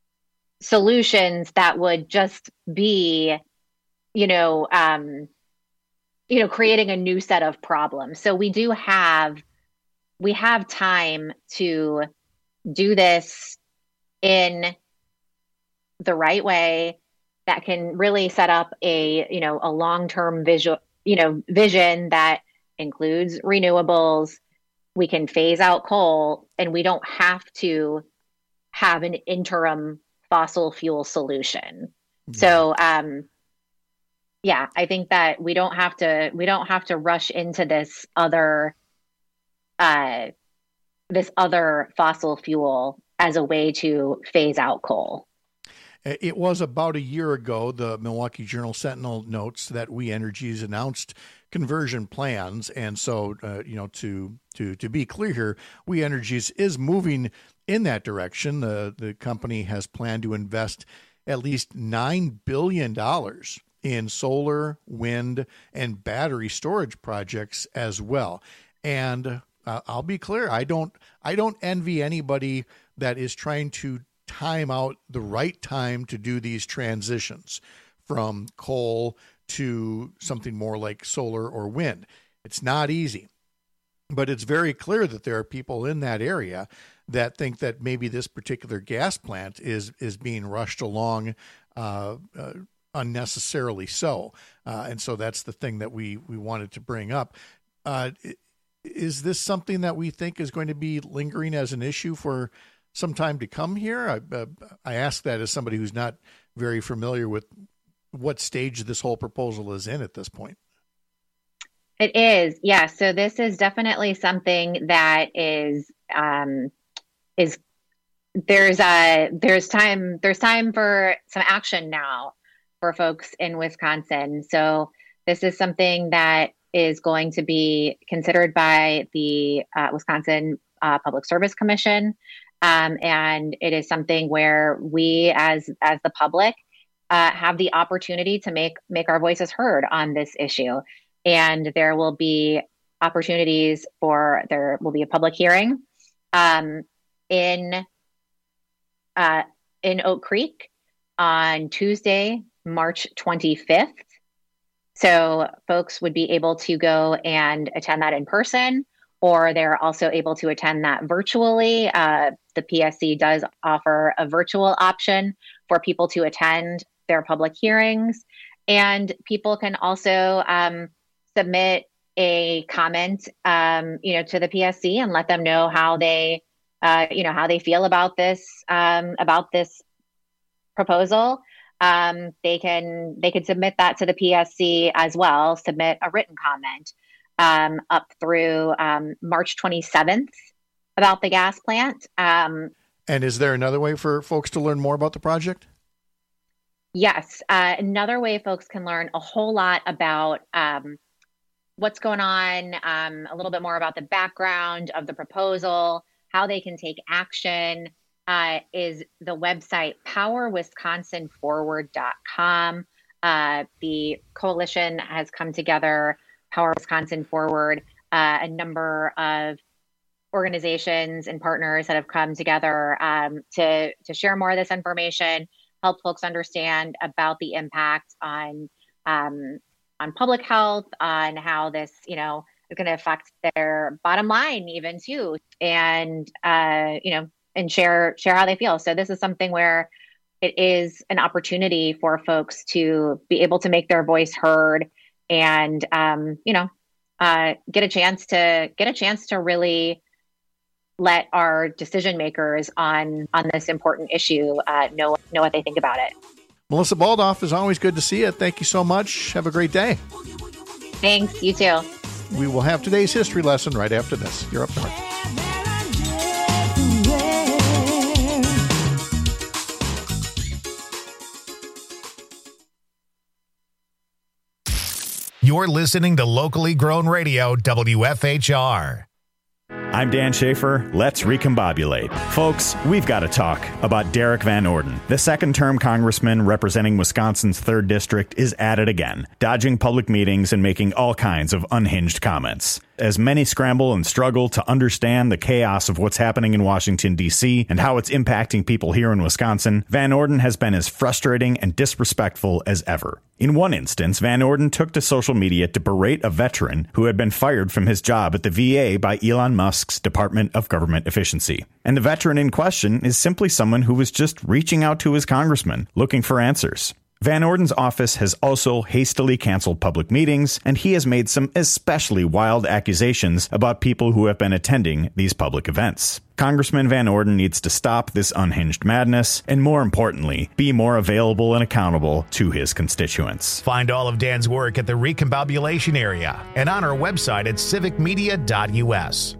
solutions that would just be, you know, um, you know, creating a new set of problems. So we do have, we have time to do this in the right way that can really set up a, you know, a long-term visual, you know, vision that includes renewables. We can phase out coal, and we don't have to have an interim fossil fuel solution. Mm-hmm. So, um, yeah, I think that we don't have to, we don't have to rush into this other, uh, this other fossil fuel as a way to phase out coal. It was about a year ago, the Milwaukee Journal Sentinel notes that We Energies announced conversion plans. And so, uh, you know, to to to be clear here, We Energies is moving in that direction. The, the company has planned to invest at least nine billion dollars in solar, wind, and battery storage projects as well. And uh, I'll be clear, I don't I don't envy anybody that is trying to time out the right time to do these transitions from coal to something more like solar or wind. It's not easy, but it's very clear that there are people in that area that think that maybe this particular gas plant is is being rushed along uh, uh, unnecessarily so. Uh, and so that's the thing that we, we wanted to bring up. Uh, is this something that we think is going to be lingering as an issue for some time to come here? I, uh, I ask that as somebody who's not very familiar with what stage this whole proposal is in at this point. It is, yeah. So this is definitely something that is um, is there's a there's time there's time for some action now for folks in Wisconsin. So this is something that is going to be considered by the uh, Wisconsin uh, Public Service Commission. Um, and it is something where we, as as the public, uh, have the opportunity to make make our voices heard on this issue. And there will be opportunities for there will be a public hearing um, in uh, in Oak Creek on Tuesday, March twenty-fifth. So folks would be able to go and attend that in person, or they're also able to attend that virtually. Uh, the P S C does offer a virtual option for people to attend their public hearings. And people can also um, submit a comment, um, you know, to the P S C and let them know how they, uh, you know, how they feel about this, um, about this proposal. Um, they can, they can submit that to the P S C as well, submit a written comment um, up through um, March twenty-seventh about the gas plant. Um, and is there another way for folks to learn more about the project? Yes. Uh, another way folks can learn a whole lot about um, what's going on, um, a little bit more about the background of the proposal, how they can take action, uh, is the website power wisconsin forward dot com. Uh, the coalition has come together, Power Wisconsin Forward, uh, a number of organizations and partners that have come together um, to, to share more of this information, help folks understand about the impact on um, on public health, on how this, you know, is going to affect their bottom line even too, and uh, you know, and share share how they feel. So this is something where it is an opportunity for folks to be able to make their voice heard, and um, you know, uh, get a chance to get a chance to really let our decision makers on on this important issue uh, know know what they think about it. Melissa Baldoff, is always good to see you. Thank you so much. Have a great day. Thanks. You too. We will have today's history lesson right after this. You're up north. You're listening to locally grown radio, W F H R. I'm Dan Schaefer. Let's recombobulate. Folks, we've got to talk about Derek Van Orden. The second-term congressman representing Wisconsin's third District is at it again, dodging public meetings and making all kinds of unhinged comments. As many scramble and struggle to understand the chaos of what's happening in Washington, D C, and how it's impacting people here in Wisconsin, Van Orden has been as frustrating and disrespectful as ever. In one instance, Van Orden took to social media to berate a veteran who had been fired from his job at the V A by Elon Musk's Department of Government Efficiency. And the veteran in question is simply someone who was just reaching out to his congressman, looking for answers. Van Orden's office has also hastily canceled public meetings, and he has made some especially wild accusations about people who have been attending these public events. Congressman Van Orden needs to stop this unhinged madness, and more importantly, be more available and accountable to his constituents. Find all of Dan's work at the Recombobulation area and on our website at civic media dot U S.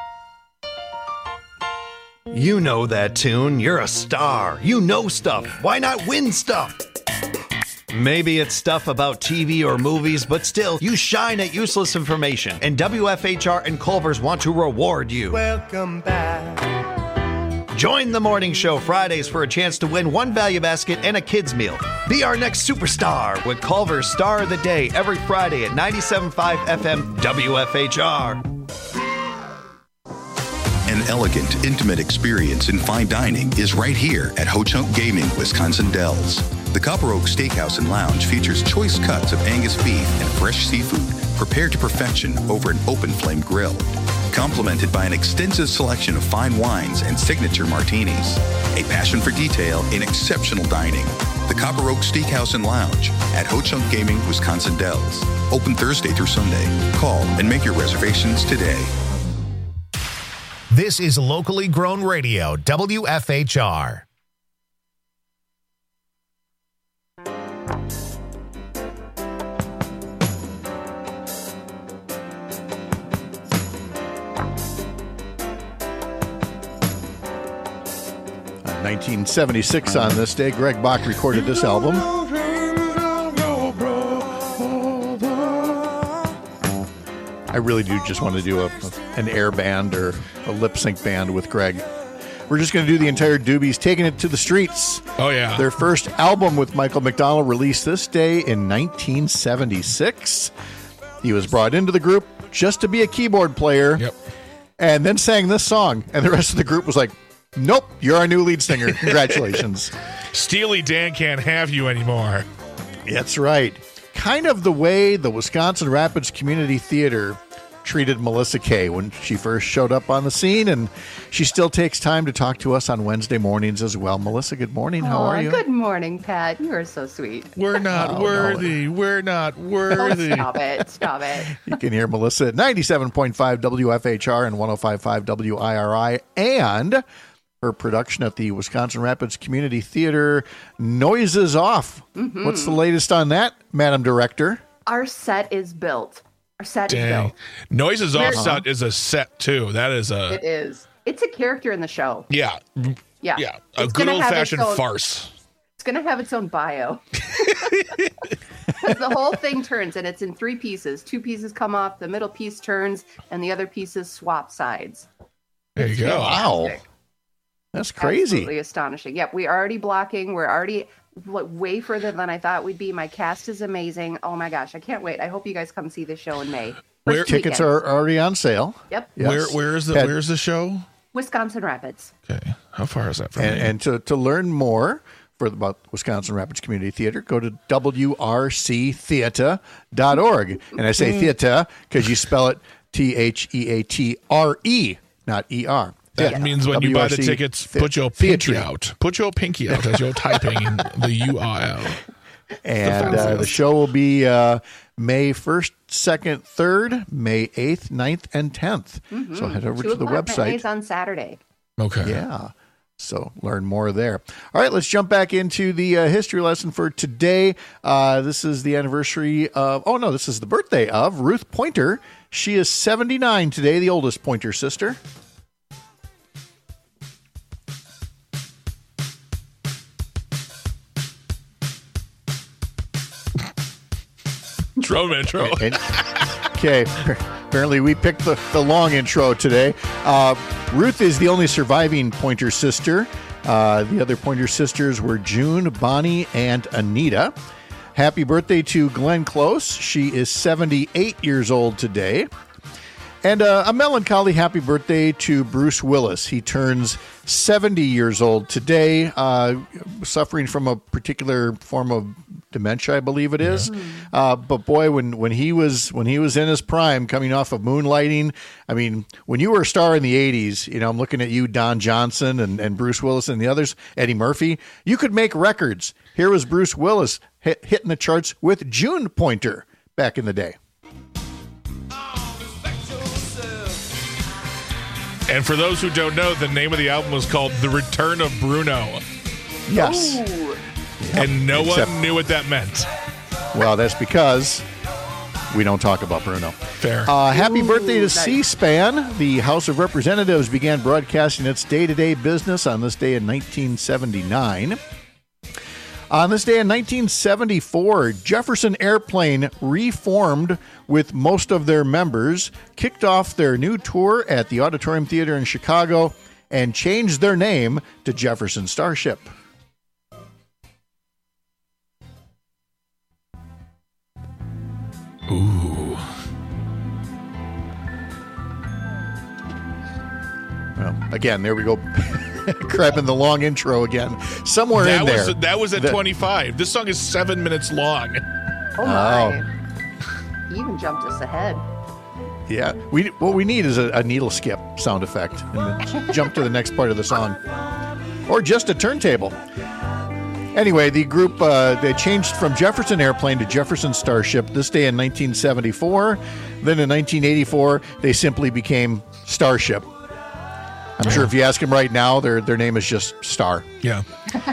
You know that tune. You're a star. You know stuff. Why not win stuff? Maybe it's stuff about T V or movies, but still, you shine at useless information. And W F H R and Culver's want to reward you. Welcome back. Join the morning show Fridays for a chance to win one value basket and a kid's meal. Be our next superstar with Culver's Star of the Day every Friday at ninety-seven point five F M W F H R. An elegant, intimate experience in fine dining is right here at Ho Chunk Gaming, Wisconsin Dells. The Copper Oak Steakhouse and Lounge features choice cuts of Angus beef and fresh seafood prepared to perfection over an open flame grill, complemented by an extensive selection of fine wines and signature martinis. A passion for detail in exceptional dining. The Copper Oak Steakhouse and Lounge at Ho Chunk Gaming, Wisconsin Dells. Open Thursday through Sunday. Call and make your reservations today. This is locally grown radio, W F H R. nineteen seventy-six on this day, Greg Bach recorded this album. I really do just want to do a, an air band or a lip sync band with Greg. We're just going to do the entire Doobies, Taking It to the Streets. Oh, yeah. Their first album with Michael McDonald released this day in nineteen seventy-six. He was brought into the group just to be a keyboard player. Yep. And then sang this song. And the rest of the group was like, nope, you're our new lead singer. Congratulations. Steely Dan can't have you anymore. That's right. Kind of the way the Wisconsin Rapids Community Theater treated Melissa Kay when she first showed up on the scene, and she still takes time to talk to us on Wednesday mornings as well. Melissa, good morning. How Aw, are you? Good morning, Pat. You are so sweet. We're not Oh, worthy. No. We're not worthy. Oh, stop it. Stop it. You can hear Melissa at ninety-seven point five W F H R and one oh five point five W I R I, and her production at the Wisconsin Rapids Community Theater, Noises Off. Mm-hmm. What's the latest on that, Madam Director? Our set is built. Our set Dang. is built. Noises Off We're- set is a set, too. That is a... It is. It's a character in the show. Yeah. Yeah. Yeah. A It's good gonna have old-fashioned its own- farce. It's going to have its own bio. Because the whole thing turns, and it's in three pieces. Two pieces come off, the middle piece turns, and the other pieces swap sides. There you go. Wow. That's crazy. Absolutely astonishing. Yep, we're already blocking. We're already like, way further than I thought we'd be. My cast is amazing. Oh my gosh, I can't wait. I hope you guys come see this show in May. Where First tickets weekend. are already on sale. Yep. Yes. Where Where is the Had- Where's the show? Wisconsin Rapids. Okay. How far is that from And, me? and to, to learn more for about Wisconsin Rapids Community Theater, go to W R C theater dot org. And I say theater because you spell it T H E A T R E, not E R. That Yeah. means when you buy the W R C tickets, the- put your theatre. pinky out. Put your pinky out as you're typing the U R L. And uh, the show will be uh, May first, second, third, May eighth, ninth, and tenth. Mhm. So head over Two to the o'clock website. matinees on Saturday. Okay. Yeah. So learn more there. All right, let's jump back into the uh, history lesson for today. Uh, this is the anniversary of, oh no, this is the birthday of Ruth Pointer. She is seventy-nine today, the oldest Pointer sister. Strom intro. And- okay. Apparently, we picked the, the long intro today. Uh, Ruth is the only surviving Pointer sister. Uh, the other Pointer sisters were June, Bonnie, and Anita. Happy birthday to Glenn Close. She is seventy-eight years old today. And uh, a melancholy happy birthday to Bruce Willis. He turns seventy years old today, uh, suffering from a particular form of dementia, I believe it is. Yeah. Uh, but boy, when, when he was when he was in his prime, coming off of Moonlighting, I mean, when you were a star in the eighties, you know, I'm looking at you, Don Johnson, and, and Bruce Willis, and the others, Eddie Murphy. You could make records. Here was Bruce Willis hit, hitting the charts with June Pointer back in the day. And for those who don't know, the name of the album was called The Return of Bruno. Yes. Ooh. And no Except, one knew what that meant. Well, that's because we don't talk about Bruno. Fair. Uh, happy Ooh, birthday to nice. C-SPAN. The House of Representatives began broadcasting its day-to-day business on this day in nineteen seventy-nine. On this day in nineteen seventy-four, Jefferson Airplane reformed with most of their members, kicked off their new tour at the Auditorium Theater in Chicago, and changed their name to Jefferson Starship. Ooh. Well, again, there we go. Grabbing the long intro again. Somewhere that in there. Was, that was at the, twenty-five. This song is seven minutes long. Oh, my. You even jumped us ahead. Yeah. We What we need is a, a needle skip sound effect. And then jump to the next part of the song. Or just a turntable. Anyway, the group, uh, they changed from Jefferson Airplane to Jefferson Starship this day in nineteen seventy-four. Then in nineteen eighty-four, they simply became Starship. I'm sure if you ask them right now, their their name is just Star. Yeah.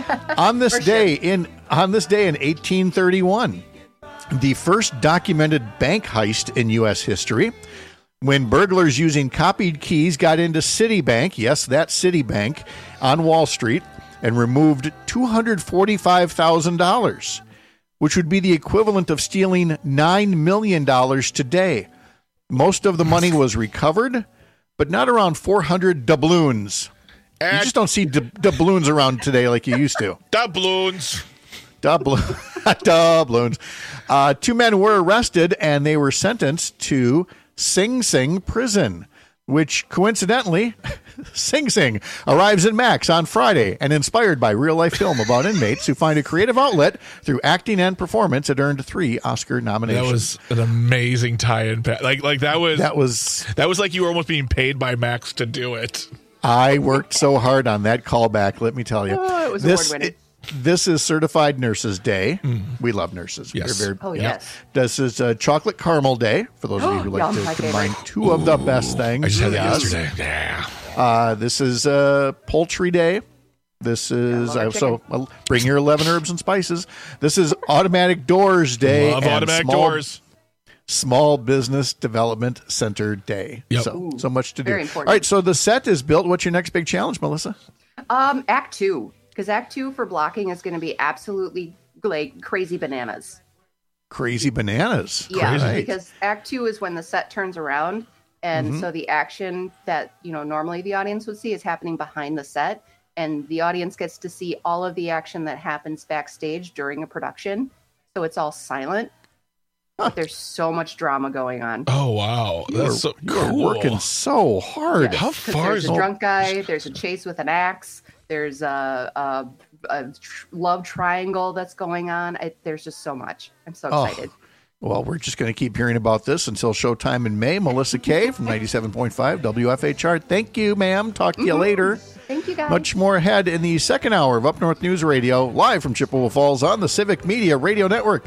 on this day in on this day in eighteen thirty-one, the first documented bank heist in U S history, when burglars using copied keys got into Citibank, yes, that Citibank, on Wall Street, and removed two hundred forty-five thousand dollars, which would be the equivalent of stealing nine million dollars today. Most of the money was recovered, but not around four hundred doubloons. You just don't see d- doubloons around today like you used to. Doubloons. Doubloons. Doubloons. Uh, two men were arrested, and they were sentenced to Sing Sing Prison, which coincidentally, Sing Sing arrives in Max on Friday, and inspired by real-life film about inmates who find a creative outlet through acting and performance. It earned three Oscar nominations. That was an amazing tie-in. Like, like that was that was that was like you were almost being paid by Max to do it. I worked so hard on that callback. Let me tell you, oh, it was this. award-winning. It, This is Certified Nurses Day. Mm. We love nurses. Yes. They're very, Oh, yeah. yes. This is uh, Chocolate Caramel Day, for those of you who like Yum, to my combine favorite. two of the best things. I just had that Yes. yesterday. Yeah. Uh, this is uh, Poultry Day. This is Yeah, uh, so uh, bring your eleven herbs and spices. This is Automatic Doors Day. Love and automatic small, doors. Small Business Development Center Day. Yep. So Ooh, so much to do. very important. All right, so the set is built. What's your next big challenge, Melissa? Um, Act two, because Act two for blocking is going to be absolutely like crazy bananas. Crazy bananas. Yeah, Crazy. because Act two is when the set turns around, and Mhm. so the action that you know normally the audience would see is happening behind the set, and the audience gets to see all of the action that happens backstage during a production. So it's all silent. But there's so much drama going on. Oh wow, You are, that's so you are cool. working so hard. How 'Cause far there's is a drunk guy, there's a chase with an axe, there's a, a, a tr- love triangle that's going on. I, there's just so much. I'm so Oh. excited. Well, we're just going to keep hearing about this until showtime in May. Melissa Kay from ninety-seven point five W F H R. Thank you, ma'am. Talk to you Mhm. later. Thank you, guys. Much more ahead in the second hour of Up North News Radio, live from Chippewa Falls on the Civic Media Radio Network.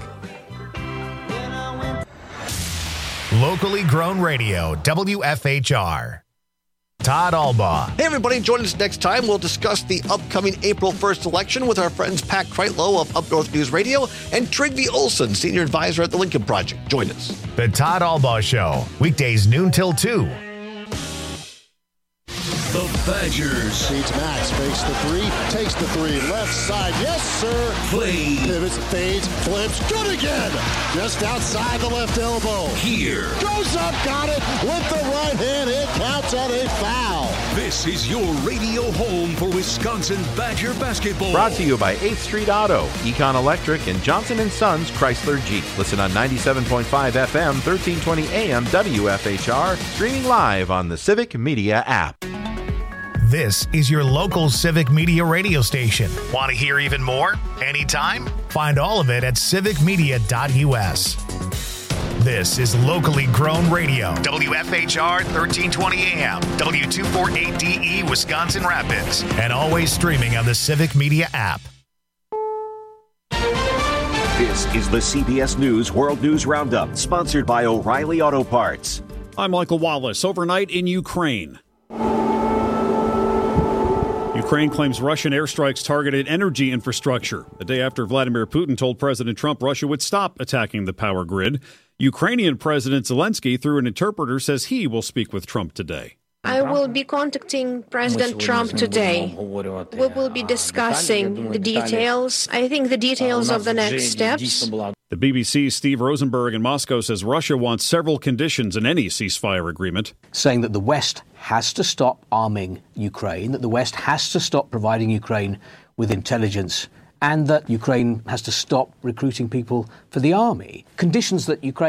Locally grown radio, W F H R. Todd Albaugh. Hey, everybody, join us next time. We'll discuss the upcoming April first election with our friends Pat Kreitlow of Up North News Radio and Trygve Olson, Senior Advisor at the Lincoln Project. Join us. The Todd Albaugh Show, weekdays noon till two. The Badgers. Feeds Max, fakes the three, takes the three, left side, yes sir. Play. Pivots, fades, flips, good again. Just outside the left elbow. Here. Goes up, got it with the right hand. It counts on a foul. This is your radio home for Wisconsin Badger basketball. Brought to you by eighth Street Auto, Econ Electric, and Johnson and Sons Chrysler Jeep. Listen on ninety-seven point five F M, thirteen twenty A M W F H R, streaming live on the Civic Media app. This is your local Civic Media radio station. Want to hear even more? Anytime? Find all of it at civic media dot U S. This is locally grown radio. W F H R thirteen twenty A M, W two forty-eight D E Wisconsin Rapids, and always streaming on the Civic Media app. This is the C B S News World News Roundup, sponsored by O'Reilly Auto Parts. I'm Michael Wallace. Overnight in Ukraine. Ukraine claims Russian airstrikes targeted energy infrastructure. The day after Vladimir Putin told President Trump Russia would stop attacking the power grid, Ukrainian President Zelensky, through an interpreter, says he will speak with Trump today. I will be contacting President Trump today. We will be discussing the details. I think the details of the next steps. The B B C's Steve Rosenberg in Moscow says Russia wants several conditions in any ceasefire agreement. Saying that the West has to stop arming Ukraine, that the West has to stop providing Ukraine with intelligence, and that Ukraine has to stop recruiting people for the army. Conditions that Ukraine